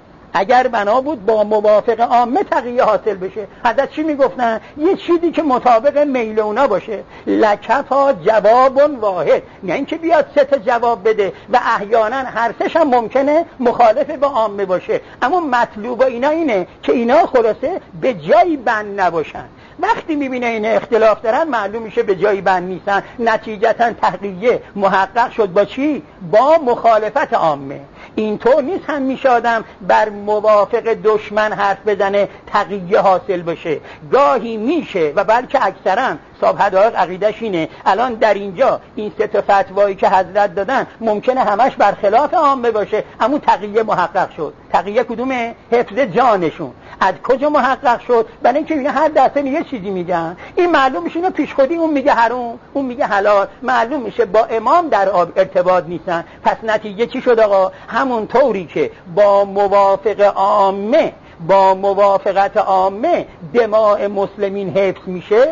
اگر بنا بود با موافق عامه تقیه حاصل بشه. حضرت چی میگفتن؟ یه چیزی که مطابق میل اونا باشه، لکفا جواب واحد، نه اینکه بیاد سه تا جواب بده و احیانا هر سه‌ش هم ممکنه مخالف با عامه باشه. اما مطلوب اینا اینه که اینا خلاصه به جایی بند نباشن. وقتی میبینه این اختلاف دارن معلوم میشه به جایی بند نیستن، نتیجتا تقیه محقق شد با چی؟ با مخالفت عامه. اینطور نیست هم میشه آدم بر موافق دشمن حرف بزنه تقیه حاصل بشه، گاهی میشه و بلکه اکثرا صاحب حداقل عقیدش اینه. الان در اینجا این سه تا فتوایی که حضرت دادن ممکنه همش برخلاف عامه باشه اما تقیه محقق شد. تقیه کدومه؟ حفظ جانشون. از کجا محقق شد؟ برای اینکه اینا هر دسته یه چیزی میگن، این معلوم میشه اینا پیش خودی، اون میگه حرام، اون میگه حلال، معلوم میشه با امام در ارتباط نیستن. پس نتیجه چی شد آقا؟ همون طوری که با موافق عامه، با موافقت عامه دماء مسلمین حفظ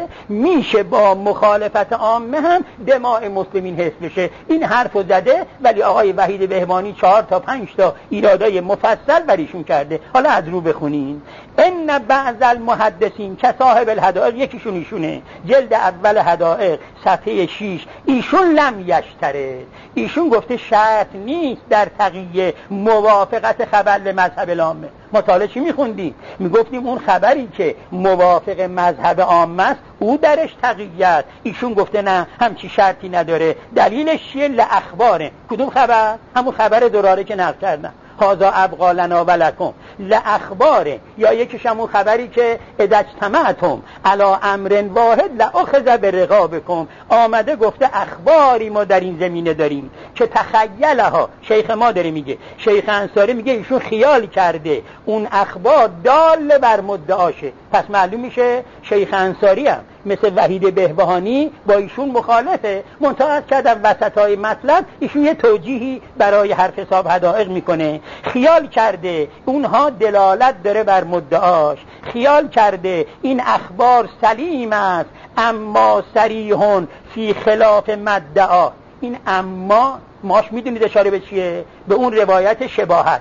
میشه با مخالفت عامه هم دماء مسلمین حفظ بشه. این حرفو زده ولی آقای وحید بهبانی 4 تا 5 تا ایرادای مفصل بریشون کرده. حالا از رو بخونین. ان بعض المحدثین که صاحب الحدائق، یکیشون ایشونه، جلد اول حدائق صفحه 6، ایشون لم یشتره، ایشون گفته شرط نیست در تقیه موافقت خبر به مذهب العامه. مطالعه چی میخوندیم؟ میگفتیم اون خبری که موافق مذهب عامه است او درش تقیه است. ایشون گفته نه، همچی شرطی نداره. دلیلش چیه؟ لاخباره. کدوم خبر؟ همون خبر دراره که نقل کردن، هذا ابقا لنا و لکم. لاخباره، یا یکیش همون خبری که اذا اجتمعتم علی امر واحد لاخذ برقابکم، آمده گفته اخباری ما در این زمینه داریم که تخیلها، شیخ ما داره میگه، شیخ انصاری میگه ایشون خیال کرده اون اخبار دال بر مدعاشه. پس معلوم میشه شیخ انصاری هم مثل وحید بهبهانی با ایشون مخالفه. منتهی کردن وسطای مطلب ایشون یه توجیهی برای حرف حساب حدائق میکنه. خیال کرده اونها دلالت داره بر مدعاش، خیال کرده این اخبار سلیم است اما صریح فی خلاف مدعا. این اما ماش میدونید اشاره به چیه؟ به اون روایت شباهت،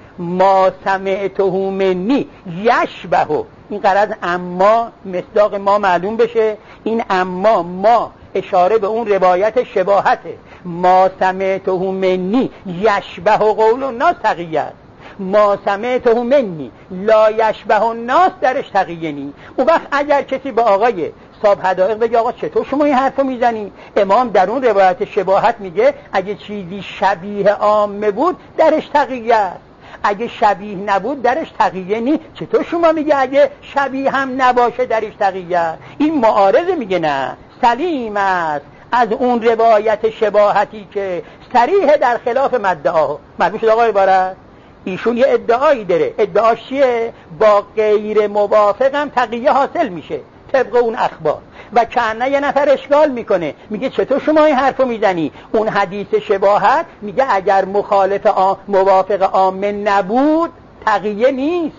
ما سمعته منی یشبهه. این قرض اما مصداق ما معلوم بشه. این اما ما اشاره به اون روایت شباهته، ما سمعته منی یشبه قول الناس تقیه، ما سمعته منی لا یشبه الناس درش تقیه نی. اون وقت اگر کسی به آقای صاحب حدائق بگه آقا چطور شما این حرفو میزنی؟ امام در اون روایت شباهت میگه اگه چیزی شبیه عامه بود درش تقیه است، اگه شبیه نبود درش تقیه نی. چطور شما میگه اگه شبیه هم نباشه درش تقیه؟ این معارضه میگه نه، سلیم است از اون روایت شباهتی که صریح در خلاف مدعا. معلوم شد آقای عبارت؟ ایشون یه ادعایی داره. ادعاش چیه؟ با غیر موافقم تقیه حاصل میشه طبق اون اخبار. و کنه یه نفر اشکال میکنه، میگه چطور شما این حرفو میزنی؟ اون حدیث شباهت میگه اگر مخالف موافق عامه نبود تقیه نیست.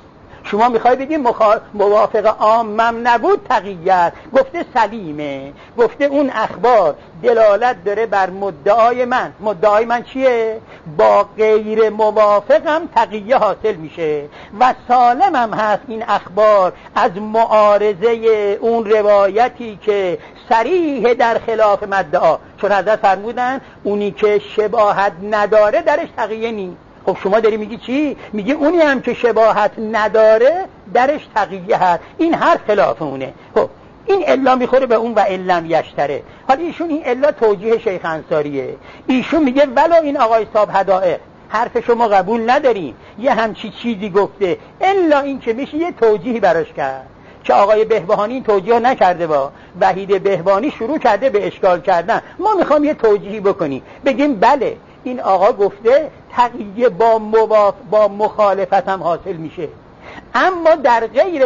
شما میخوای بگی موافق عامم نبود تقیت، گفته سلیمه، گفته اون اخبار دلالت داره بر مدعای من. مدعای من چیه؟ با غیر موافقم تقیه حاصل میشه و سالمم هست این اخبار از معارضه اون روایتی که صریح در خلاف مدعا، چون حضرت فرمودن اونی که شباهت نداره درش تقیه نیست. خب شما داری میگی چی؟ میگی اونی هم که شباهت نداره درش تقیه هست، این هر خلاف اونه. خب این الا میخوره به اون و علم یشتره. حالا ایشون این الا توجیه شیخ انصاریه، ایشون میگه ولو این آقای صاحب هدائق حرف شما قبول نداریم، یه همچی چیزی گفته، الا این که میشه یه توجیهی براش کرد که آقای بهبهانی این توجیه نکرده. با وحید بهبهانی شروع کرده به اشکال کردن. ما میخوام یه توجیهی بکنیم، بگیم بله این آقا گفته تقیه با مخالفت هم حاصل میشه، اما در غیر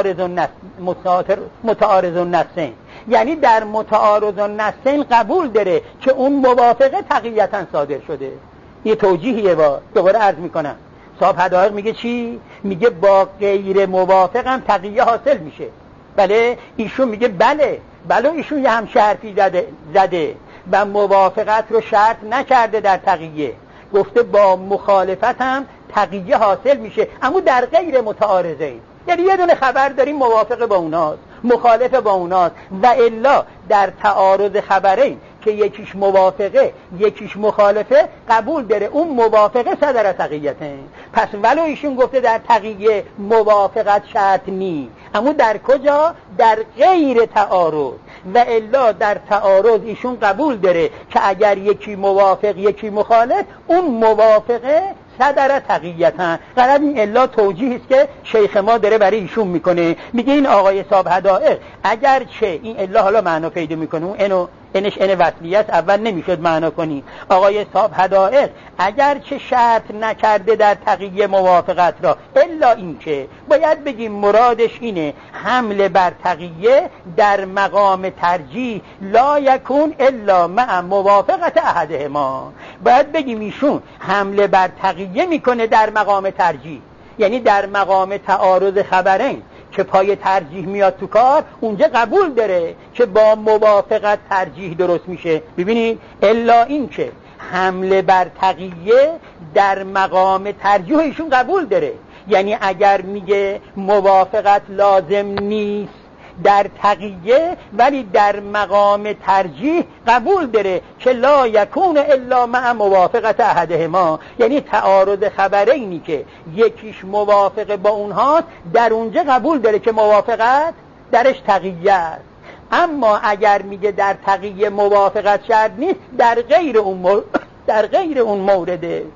متعارض النصین، یعنی در متعارض النصین قبول داره که اون موافقه تقییتا صادر شده. یه توجیهیه. با دوباره عرض میکنم صاحب حدائق میگه چی؟ میگه با غیر موافقم تقیه حاصل میشه. بله ایشون میگه بله ایشون یه هم حرفی زده و موافقت رو شرط نکرده در تقیه، گفته با مخالفت هم تقیه حاصل میشه، اما در غیر متعارضه. یعنی یه دونه خبر داریم موافق با اوناست، مخالف با اوناست، و الا در تعارض خبرین که یکیش موافقه یکیش مخالفه قبول داره اون موافقه صدر تقییته. پس ولو ایشون گفته در تقیه موافقت شرط نی، اما در کجا؟ در غیر تعارض. و الا در تعارض ایشون قبول داره که اگر یکی موافق یکی مخالف اون موافقه صدر تقییتا. قرار این الا توجیهی است که شیخ ما داره برای ایشون میکنه. میگه این آقای صاحب حدائق اگر چه این الا حالا معنا پیدا میکنه، اون انش وصلیه است، اول نمیشد معنا کنی. آقای صاحب حدائق اگر چه شرط نکرده در تقیه موافقت را، الا این که باید بگیم مرادش اینه حمله بر تقیه در مقام ترجیح لا یکون الا مع موافقت احدهما. باید بگیم ایشون حمله بر تقیه میکنه در مقام ترجیح، یعنی در مقام تعارض خبرین که پای ترجیح میاد تو کار، اونجا قبول داره که با موافقت ترجیح درست میشه. ببینید الا این که حمله بر تقیه در مقام ترجیح ایشون قبول داره، یعنی اگر میگه موافقت لازم نیست در تقیه ولی در مقام ترجیح قبول داره که لا یکون الا مع موافقت احدهما، یعنی تعارض خبرینی که یکیش موافق با اونهاست در اونجا قبول داره که موافقت درش تقیه است. اما اگر میگه در تقیه موافقت شرط نیست، در غیر اون مورده.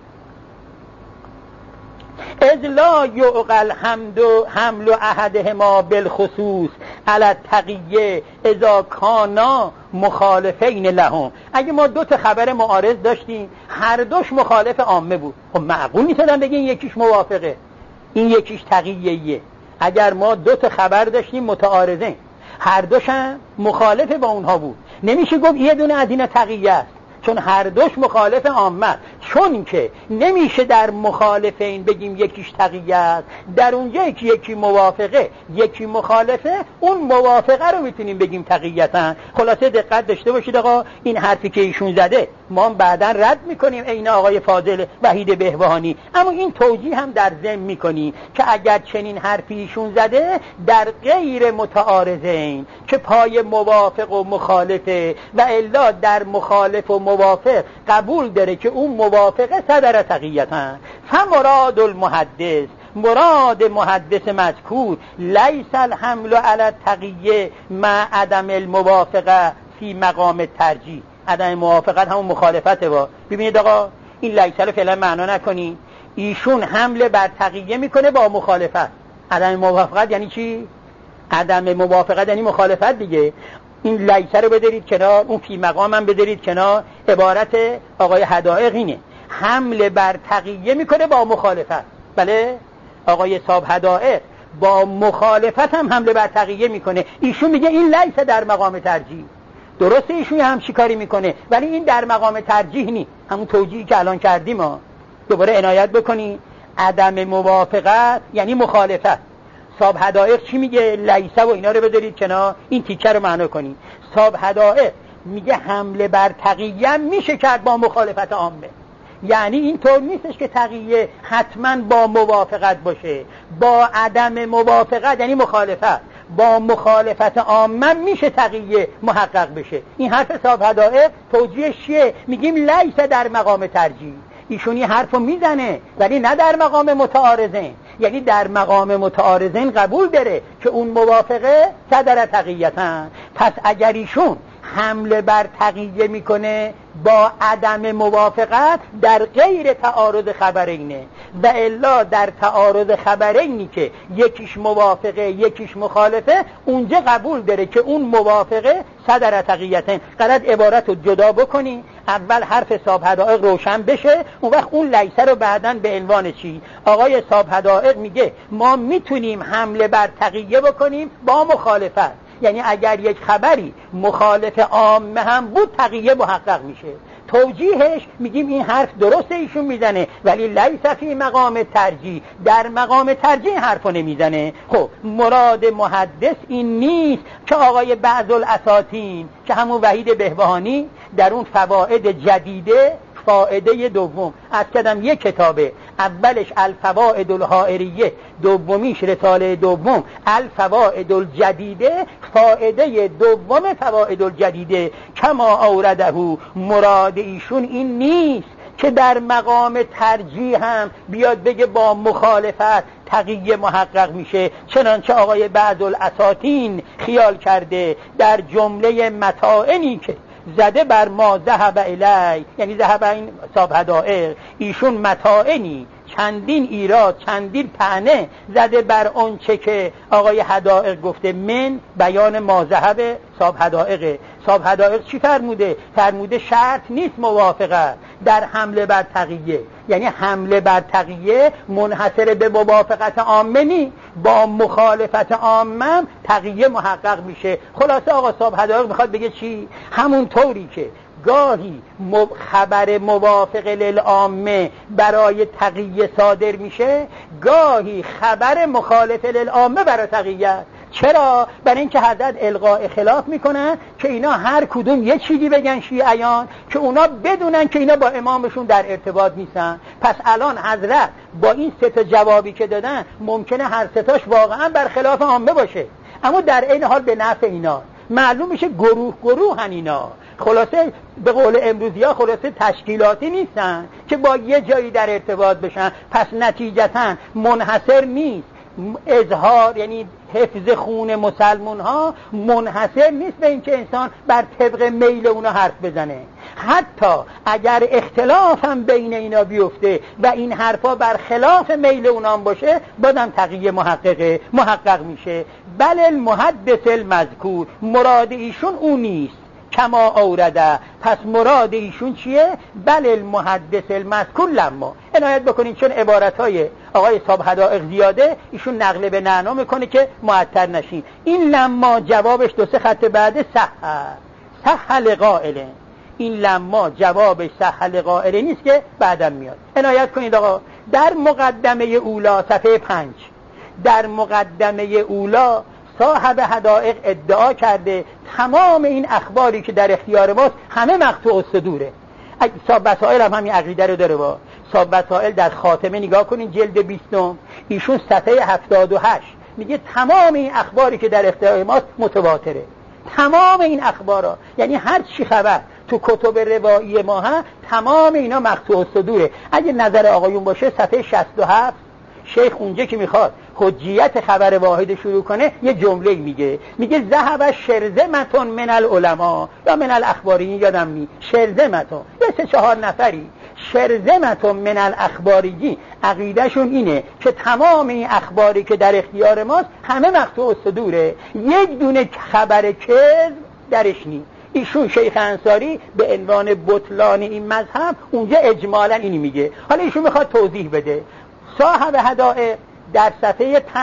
اذ لا یعقل حمل احدهما بالخصوص علی التقیه اذا کانا مخالفین لهم. اگه ما دو تا خبر معارض داشتیم هر دوش مخالف عامه بود، خب معقول نیستن بگین یکیش موافقه این یکیش تقیه‌ایه. اگر ما دو تا خبر داشتیم متعارضین هر دوش هم مخالف با اونها بود، نمیشه گفت یه دونه از اینا تقیه است، چون هر دوش مخالف عامه. چون که نمیشه در مخالفین بگیم یکیش تقیه است، در اونجا یکی موافقه یکی مخالفه، اون موافقه رو میتونیم بگیم تقییتن. خلاصه دقت داشته باشید آقا، این حرفی که ایشون زده ما بعداً رد میکنیم عین آقای فاضل وحید بهبهانی، اما این توجیه هم در ضمن میکنیم که اگر چنین حرفی ایشون زده در غیر متعارضین که پای موافق و مخالفه، و الا در مخالف و موافق قبول داره که اون موافقه صدر تقییتن. فمراد المحدث، مراد محدث مذکور لیس الحمل علی التقیه مع عدم الموافقه فی مقام ترجیح. عدم موافقت همون مخالفته. با ببینید آقا این لیس رو فعلا معنا نکنید، ایشون حمله بر تقیه میکنه با مخالفت. عدم موافقت یعنی چی؟ عدم موافقت یعنی مخالفت دیگه. این لیسه رو بدارید کنار، اون فی مقام هم بدارید کنار. عبارت آقای حدائق اینه حمله بر تقیه میکنه با مخالفت. بله آقای صاحب حدائق با مخالفت هم حمله بر تقیه میکنه. ایشون میگه این لیسه در مقام ترجیح. درسته ایشون هم چیکاری میکنه، ولی این در مقام ترجیح نی. همون توجیهی که الان کردیم دوباره عنایت بکنی. عدم موافقت یعنی مخالفت. صاحب حدائق چی میگه؟ لیسه و اینا رو بذارید کنار، این تیکه رو معنا کنید. صاحب حدائق میگه حمله بر تقیه میشه کرد با مخالفت عامه. یعنی اینطور نیستش که تقیه حتما با موافقت باشه، با عدم موافقت یعنی مخالفت، با مخالفت عامه میشه تقیه محقق بشه. این حرف صاحب حدائق توجیهش چیه؟ میگیم لیسه در مقام ترجیح. ایشون این حرفو میزنه ولی نه در مقام متعارضین، یعنی در مقام متعارضین قبول داره که اون موافقه صدر تقییتن. پس اگر ایشون حمله بر تقیه میکنه با عدم موافقت در غیر تعارض خبرینه، و الا در تعارض خبرینی که یکیش موافقه یکیش مخالفه، اونجا قبول داره که اون موافقه صدر تقییتن. قرار عبارت رو جدا بکنی، اول حرف صاحب حدائق روشن بشه، اون وقت اون لیسه رو بعدن به عنوان چی؟ آقای صاحب حدائق میگه ما میتونیم حمله بر تقیه بکنیم با مخالفت، یعنی اگر یک خبری مخالف عامه هم بود تقیه محقق میشه. توجیهش میگیم این حرف درسته ایشون میزنه ولی لیس فی مقام ترجیح، در مقام ترجیح حرفو نمیزنه. خب مراد محدث این نیست که آقای بعض الاساطین که همون وحید بهبهانی در اون فواید جدیده فائده دوم از کدم یک کتابه، اولش الفوائد الحائریه، دومیش رساله دوم الفوائد الجدیده، فائده دوم فوائد الجدیده کما اورده. مراد ایشون این نیست که در مقام ترجیح هم بیاد بگه با مخالفت تقیه محقق میشه، چنانچه آقای بعض الاساطین خیال کرده در جمله متاعنی که زده بر ما ذهب الی، یعنی ذهب این صاحب حدائق، ایشون متاعنی چندین ایراد چندین طعنه زده بر اون چه که آقای حدائق گفته من بیان ما ذهب صاحب حدائق. صاحب حدائق چی فرموده؟ فرموده شرط نیست موافقت در حمله بر تقیه، یعنی حمله بر تقیه منحصر به موافقت عامه نی، با مخالفت عامه تقیه محقق میشه. خلاصه آقا صاحب حدائق میخواد بگه چی؟ همون طوری که گاهی خبر موافق للعامه برای تقیه صادر میشه، گاهی خبر مخالف للعامه برای تقیه. چرا؟ برای اینکه حضرت القاء خلاف میکنن که اینا هر کدوم یه چیزی بگن شیعیان که اونا بدونن که اینا با امامشون در ارتباط نیستن. پس الان حضرت با این سه تا جوابی که دادن ممکنه هر سه تاش واقعا برخلاف عامه باشه، اما در این حال به نفع اینا. معلوم میشه گروهن اینا. خلاصه به قول امروزی ها خلاصه تشکیلاتی نیستن که با یه جایی در ارتباط بشن. پس نتیجتا منحصر نیست اظهار، یعنی حفظ خون مسلمون ها منحصر نیست به اینکه انسان بر طبق میل اونا حرف بزنه. حتی اگر اختلاف هم بین اینا بیفته و این حرفا بر خلاف میل اونا باشه، بازم تقیه محقق میشه. بل المحدث المذکور، مراد ایشون اون نیست کما اورده. پس مراد ایشون چیه؟ بل المحدث المذکور. لما عنایت بکنید چون عبارتهای آقای صاحب حدائق زیاده، ایشون نقل به نعنا میکنه که معطل نشین. این لما جوابش دو سه خط بعد صح لقائل، این لما جوابش صح لقائل نیست که بعدم میاد. عنایت کنید آقا در مقدمه اولا صفحه 5، در مقدمه اولا صاحب حدائق ادعا کرده تمام این اخباری که در اختیار ماست همه مقطوع الصدوره. صاحب بصائر هم همین عقیده رو داره. با صاحب بصائر در خاتمه نگاه کنین جلد 20 ایشون صفحه 78 میگه تمام این اخباری که در اختیار ماست متواتره. تمام این اخبارا یعنی هر چی خبر تو کتب روایی ما هست تمام اینا مقطوع الصدوره. اگه نظر آقایون باشه صفحه 67 شیخ اونجا که میخواد حجیت خبر واحد شروع کنه یه جمله میگه ذهب شرذمتون من العلماء یا من الاخبارین، یادم نی، شرذمتون یه 3-4 نفری شرذمتون من الاخبارین عقیدهشون اینه که تمام این اخباری که در اختیار ماست همه مقطوع الصدوره، یک دونه خبر کذب درش نی. ایشون شیخ انصاری به عنوان بطلان این مذهب اونجا اجمالا اینی میگه. حالا ایشون میخواد توضیح بده. صاحب حدائق در صفحه 5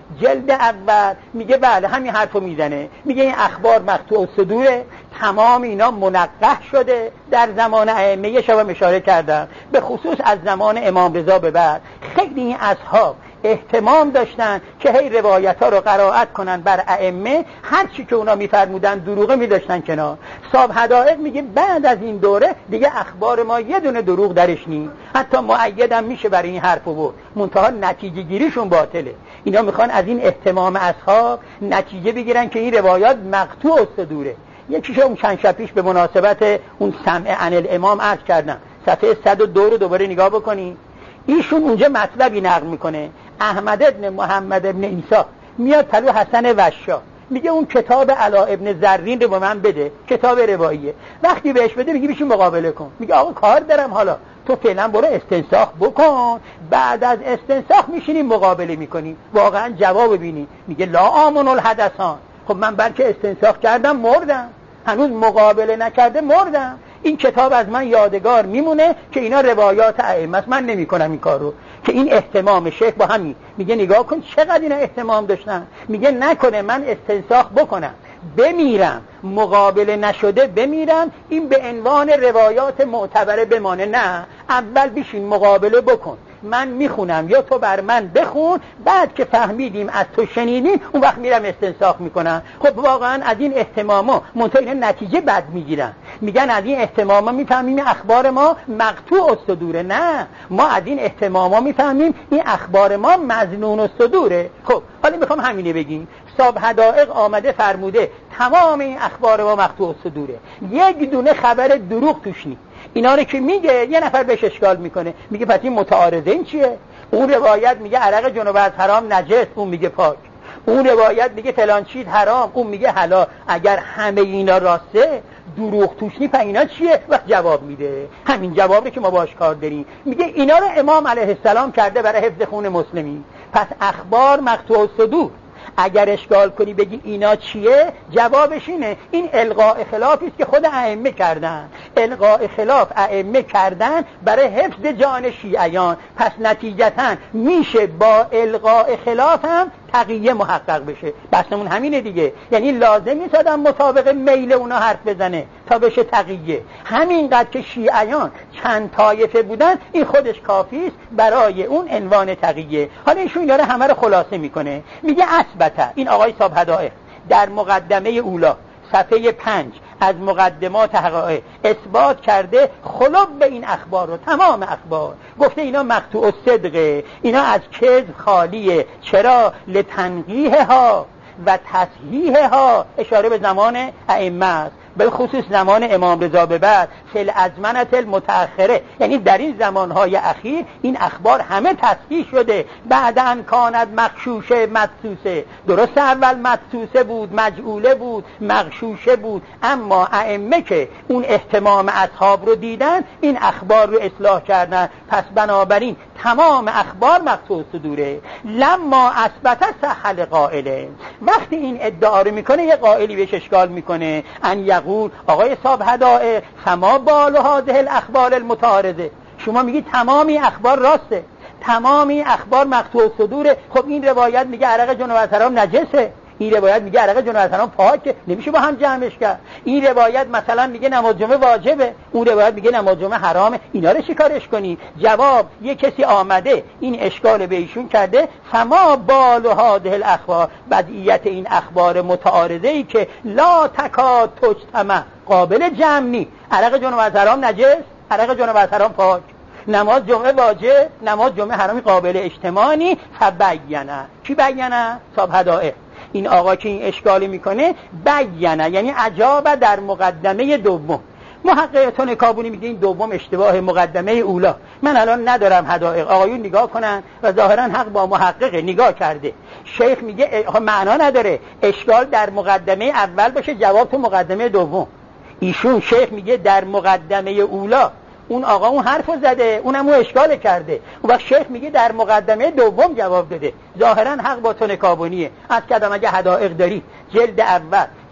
جلد اول میگه بله همین حرفو میزنه، میگه این اخبار مقطوع الصدوره، تمام اینا منقح شده در زمان ائمه. یه شبم اشاره کردم به خصوص از زمان امام رضا به بعد خیلی این اصحاب اهتمام داشتن که هی روایت ها رو قرائت کنن بر ائمه، هر چی که اونا میفرمودن دروغه میداشتن کنار. صاحب حدائق میگه بعد از این دوره دیگه اخبار ما یه دونه دروغ درش نیست، حتی مؤیدم میشه برای این حرفو بود، منتها نتیجه گیریشون باطله. اینا میخوان از این اهتمام اصحاب نتیجه بگیرن که این روایات مقطوع الصدوره. یکیشو اون چند شب پیش به مناسبت اون سمع عن الامام عرض کردم، صفحه 102 رو دوباره نگاه بکنی. ایشون اونجا مطلبی نقل میکنه، احمد ابن محمد ابن عیسی میاد پلو حسن وشا، میگه اون کتاب علا ابن زرین رو به من بده، کتاب رواییه. وقتی بهش بده میگه بشین مقابله کن. میگه آقا کار دارم، حالا تو فعلا برو استنساخ بکن، بعد از استنساخ میشینیم مقابله میکنیم، واقعا جواب ببینیم. میگه لا آمن الحدثان. خب من بلکه استنساخ کردم مردم، هنوز مقابله نکرده مردم. این کتاب از من یادگار میمونه که اینا روایات ائمه است، من نمیکنم این کارو. که این اهتمام شیخ با همین میگه نگاه کن چقدر اینا اهتمام داشتن. میگه نکنه من استنساخ بکنم بمیرم، مقابله نشده بمیرم، این به عنوان روایات معتبره بمانه. نه، اول بشین مقابله بکن، من میخونم یا تو بر من بخون، بعد که فهمیدیم از تو شنیدیم اون وقت میرم استنساخ میکنم. خب واقعا از این اهتماما منتها اینا نتیجه بد میگیرن، میگن از این اهتماما میفهمیم اخبار ما مقطوع الصدوره. نه، ما از این اهتماما میفهمیم این اخبار ما مظنون الصدوره. خب حالا میخوام همینه بگیم. صاحب حدائق آمده فرموده تمام این اخبار ما مقطوع الصدوره، یک دونه خبر دروغ توش نیست. اینا رو که میگه یه نفر بهش اشکال میکنه، میگه پس این متعارضه این چیه؟ اون روایت میگه عرق جنوب از حرام نجس، اون میگه پاک. اون روایت میگه فلان چیز حرام، اون میگه حلال. اگر همه اینا راسته دروغ توش نیست، اینا چیه؟ وقت جواب میده همین جوابی که ما باش کار داریم. میگه اینا رو امام علیه السلام کرده برای حفظ خون مسلمین. پس اخبار مقطوع الصدور. اگر اشکال کنی بگی اینا چیه، جوابش اینه این الغاء خلافی است که خود ائمه کردن. الغاء خلاف ائمه کردن برای حفظ جان شیعیان، پس نتیجتاً میشه با الغاء خلاف هم تقیه محقق بشه. بحثمون همینه دیگه، یعنی لازم نیست آدم مطابق میل اونا حرف بزنه تا بشه تقیه. همینقدر که شیعیان چند طایفه بودن این خودش کافی است برای اون عنوان تقیه. حالا ایشون اینا رو همه رو خلاصه میکنه، میگه اثبت این آقای صاحب حدائق در مقدمه اولا صفحه 5 از مقدمات حقائق اثبات کرده خلب به این اخبار رو، تمام اخبار گفته اینا مقطوع الصدقه، اینا از کذب خالیه. چرا؟ لتنقیه ها و تصحیح ها، اشاره به زمان ائمه است، به خصوص زمان امام رضا به بعد، فی الازمنه المتأخره، یعنی در این زمانهای اخیر این اخبار همه تصحیح شده. بعد ان کانت مغشوشه مدسوسه، درست اول مدسوسه بود، مجعوله بود، مغشوشه بود، اما ائمه که اون اهتمام اصحاب رو دیدن این اخبار رو اصلاح کردن. پس بنابراین تمام اخبار مقطوع الصدوره. لما اثبت صح قائله، وقتی این ادعا رو میکنه یه قائلی بهش اشکال میکنه، ان یقول آقای صاحب حدائق فما بال هذه الاخبار المتعارضه، شما میگی تمامی اخبار راسته، تمامی اخبار مقطوع الصدوره. خب این روایت میگه عرق جنوب از حرام نجسه، این روایت میگه عرق جنوب از حرام پاکه، نمیشه با هم جمعش کرد. این روایت مثلا میگه نماز جمعه واجبه، اون روایت میگه نماز جمعه حرامه، اینا رو چیکارش کنی؟ جواب، یه کسی آمده این اشکال به ایشون کرده، فما بال هذه الاخبار، وضعیت این اخبار متعارضه ای که لا تکاد تجتمع، قابل جمع نی. عرق جنوب از حرام نجس، عرق جنوب از حرام پاک، نماز جمعه واجب، نماز جمعه حرامی، قابل اجتماعی. فبینه، کی بینه؟ صاحب حدائق. این آقا که این اشکالی میکنه بینه یعنی عجاب در مقدمه دوم. محقق تنکابونی میگه این دوم اشتباه، مقدمه اولا. من الان ندارم حدائق، آقایون نگاه کنن و ظاهرا حق با محقق نگاه کرده. شیخ میگه معنا نداره اشکال در مقدمه اول باشه، جواب تو مقدمه دوم. ایشون شیخ میگه در مقدمه اولا اون آقا اون حرفو زده، اونم اون اشکال کرده، اون وقت شیخ میگه در مقدمه دوم جواب داده. ظاهرا حق با تنکابونیه. از کدام اگه حدائق داری جلد اول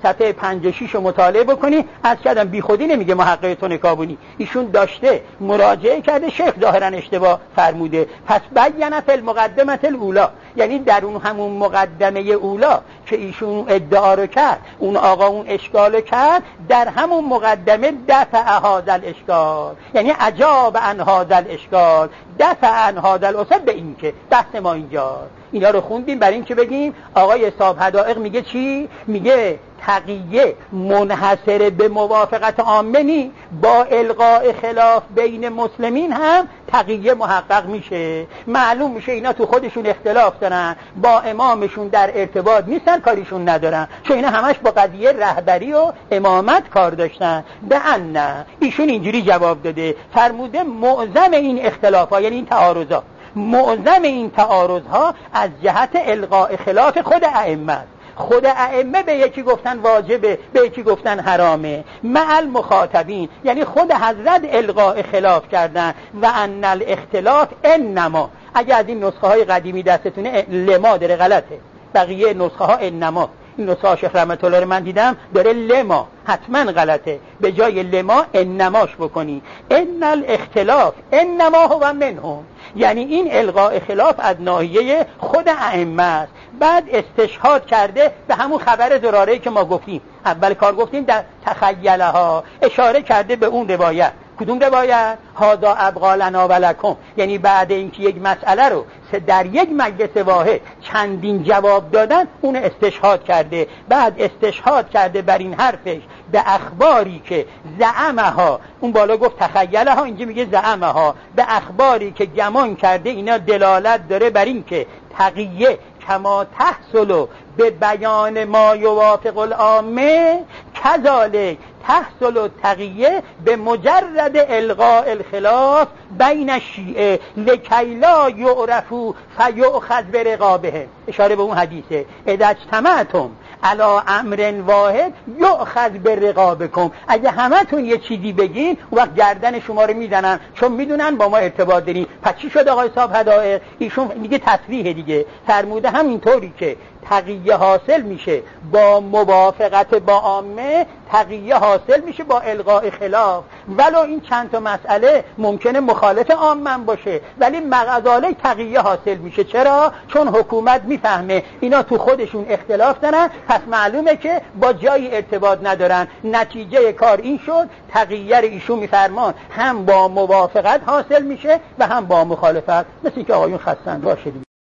صفحه 56 رو مطالعه بکنی. از کردم بی خودی نمیگه محقق تونکابونی، ایشون داشته مراجعه کرده، شیخ ظاهرا اشتباه فرموده. پس بینت المقدمه الاولا، یعنی در اون همون مقدمه اولا که ایشون ادعا رو کرد، اون آقا اون اشکال کرد، در همون مقدمه دفع هذا الاشکال، یعنی اجاب عن هذا الاشکال، دفع عن هذا الاصل. به این که بحث ما اینجا اینا رو خوندیم برای این که بگیم آقای صاحب حدائق میگه چی؟ میگه تقیه منحصر به موافقت عامه نی، با الغاء خلاف بین مسلمین هم تقیه محقق میشه. معلوم میشه اینا تو خودشون اختلاف دارن، با امامشون در ارتباط نیستن، کاریشون ندارن، چون اینا همش با قضیه رهبری و امامت کار داشتن. نه ایشون اینجوری جواب داده، فرموده معظم این اختلافات، یعنی این تعارضات، معظم این تعارضها از جهت الغاء خلاف خود ائمه. خود ائمه به یکی گفتن واجبه، به یکی گفتن حرامه، مع المخاطبین، یعنی خود حضرت الغاء خلاف کردن. و ان الاختلاف انما، اگه از این نسخه های قدیمی دستتونه لما داره غلطه، بقیه نسخه ها انما. این نسخه ها شیخ رحمت الله رو من دیدم داره لما، حتما غلطه، به جای لما انماش بکنی. ان الاختلاف انما هو منهم، یعنی این الغاء خلاف از ناحیه خود ائمه است. بعد استشهاد کرده به همون خبر زراره‌ای که ما گفتیم اول کار، گفتیم در تخیلها، اشاره کرده به اون روایت. کدوم روایت؟ هذا ابقی لنا و لکم، یعنی بعد اینکه یک مسئله رو در یک مجلس واحد چندین جواب دادن، اون استشهاد کرده. بعد استشهاد کرده بر این حرفش به اخباری که زعمها، اون بالا گفت تخیلها، اینجا میگه زعمها، به اخباری که گمان کرده اینا دلالت داره بر این که تقیه کما تحصل به بیان ما یوافق العامه کذالک تحصل تقیه به مجرد الغاء الخلاف بین الشیعه لکی لا یعرفو فیؤخذ برقابهم. اشاره به اون حدیثه اذا اجتمعتم علی امر واحد یؤخذ برقابکم، اگه همتون یه چیزی بگین وقت گردن شما رو میزنن، چون میدونن با ما ارتباط دارین. پس چی شد آقای صاحب حدائق؟ ایشون دیگه تصریح دیگه فرموده همینطوری که تقیه حاصل میشه با موافقت با عامه، تقیه حاصل میشه با الغاء خلاف. ولو این چند تا مسئله ممکنه مخالف عامه باشه، ولی مغزاله تقیه حاصل میشه. چرا؟ چون حکومت میفهمه اینا تو خودشون اختلاف دارن، پس معلومه که با جای ارتباط ندارن. نتیجه کار این شد تقیه رو ایشون میفرمان هم با موافقت حاصل میشه و هم با مخالفت، مثل که آقایون خستن باشه دیگه.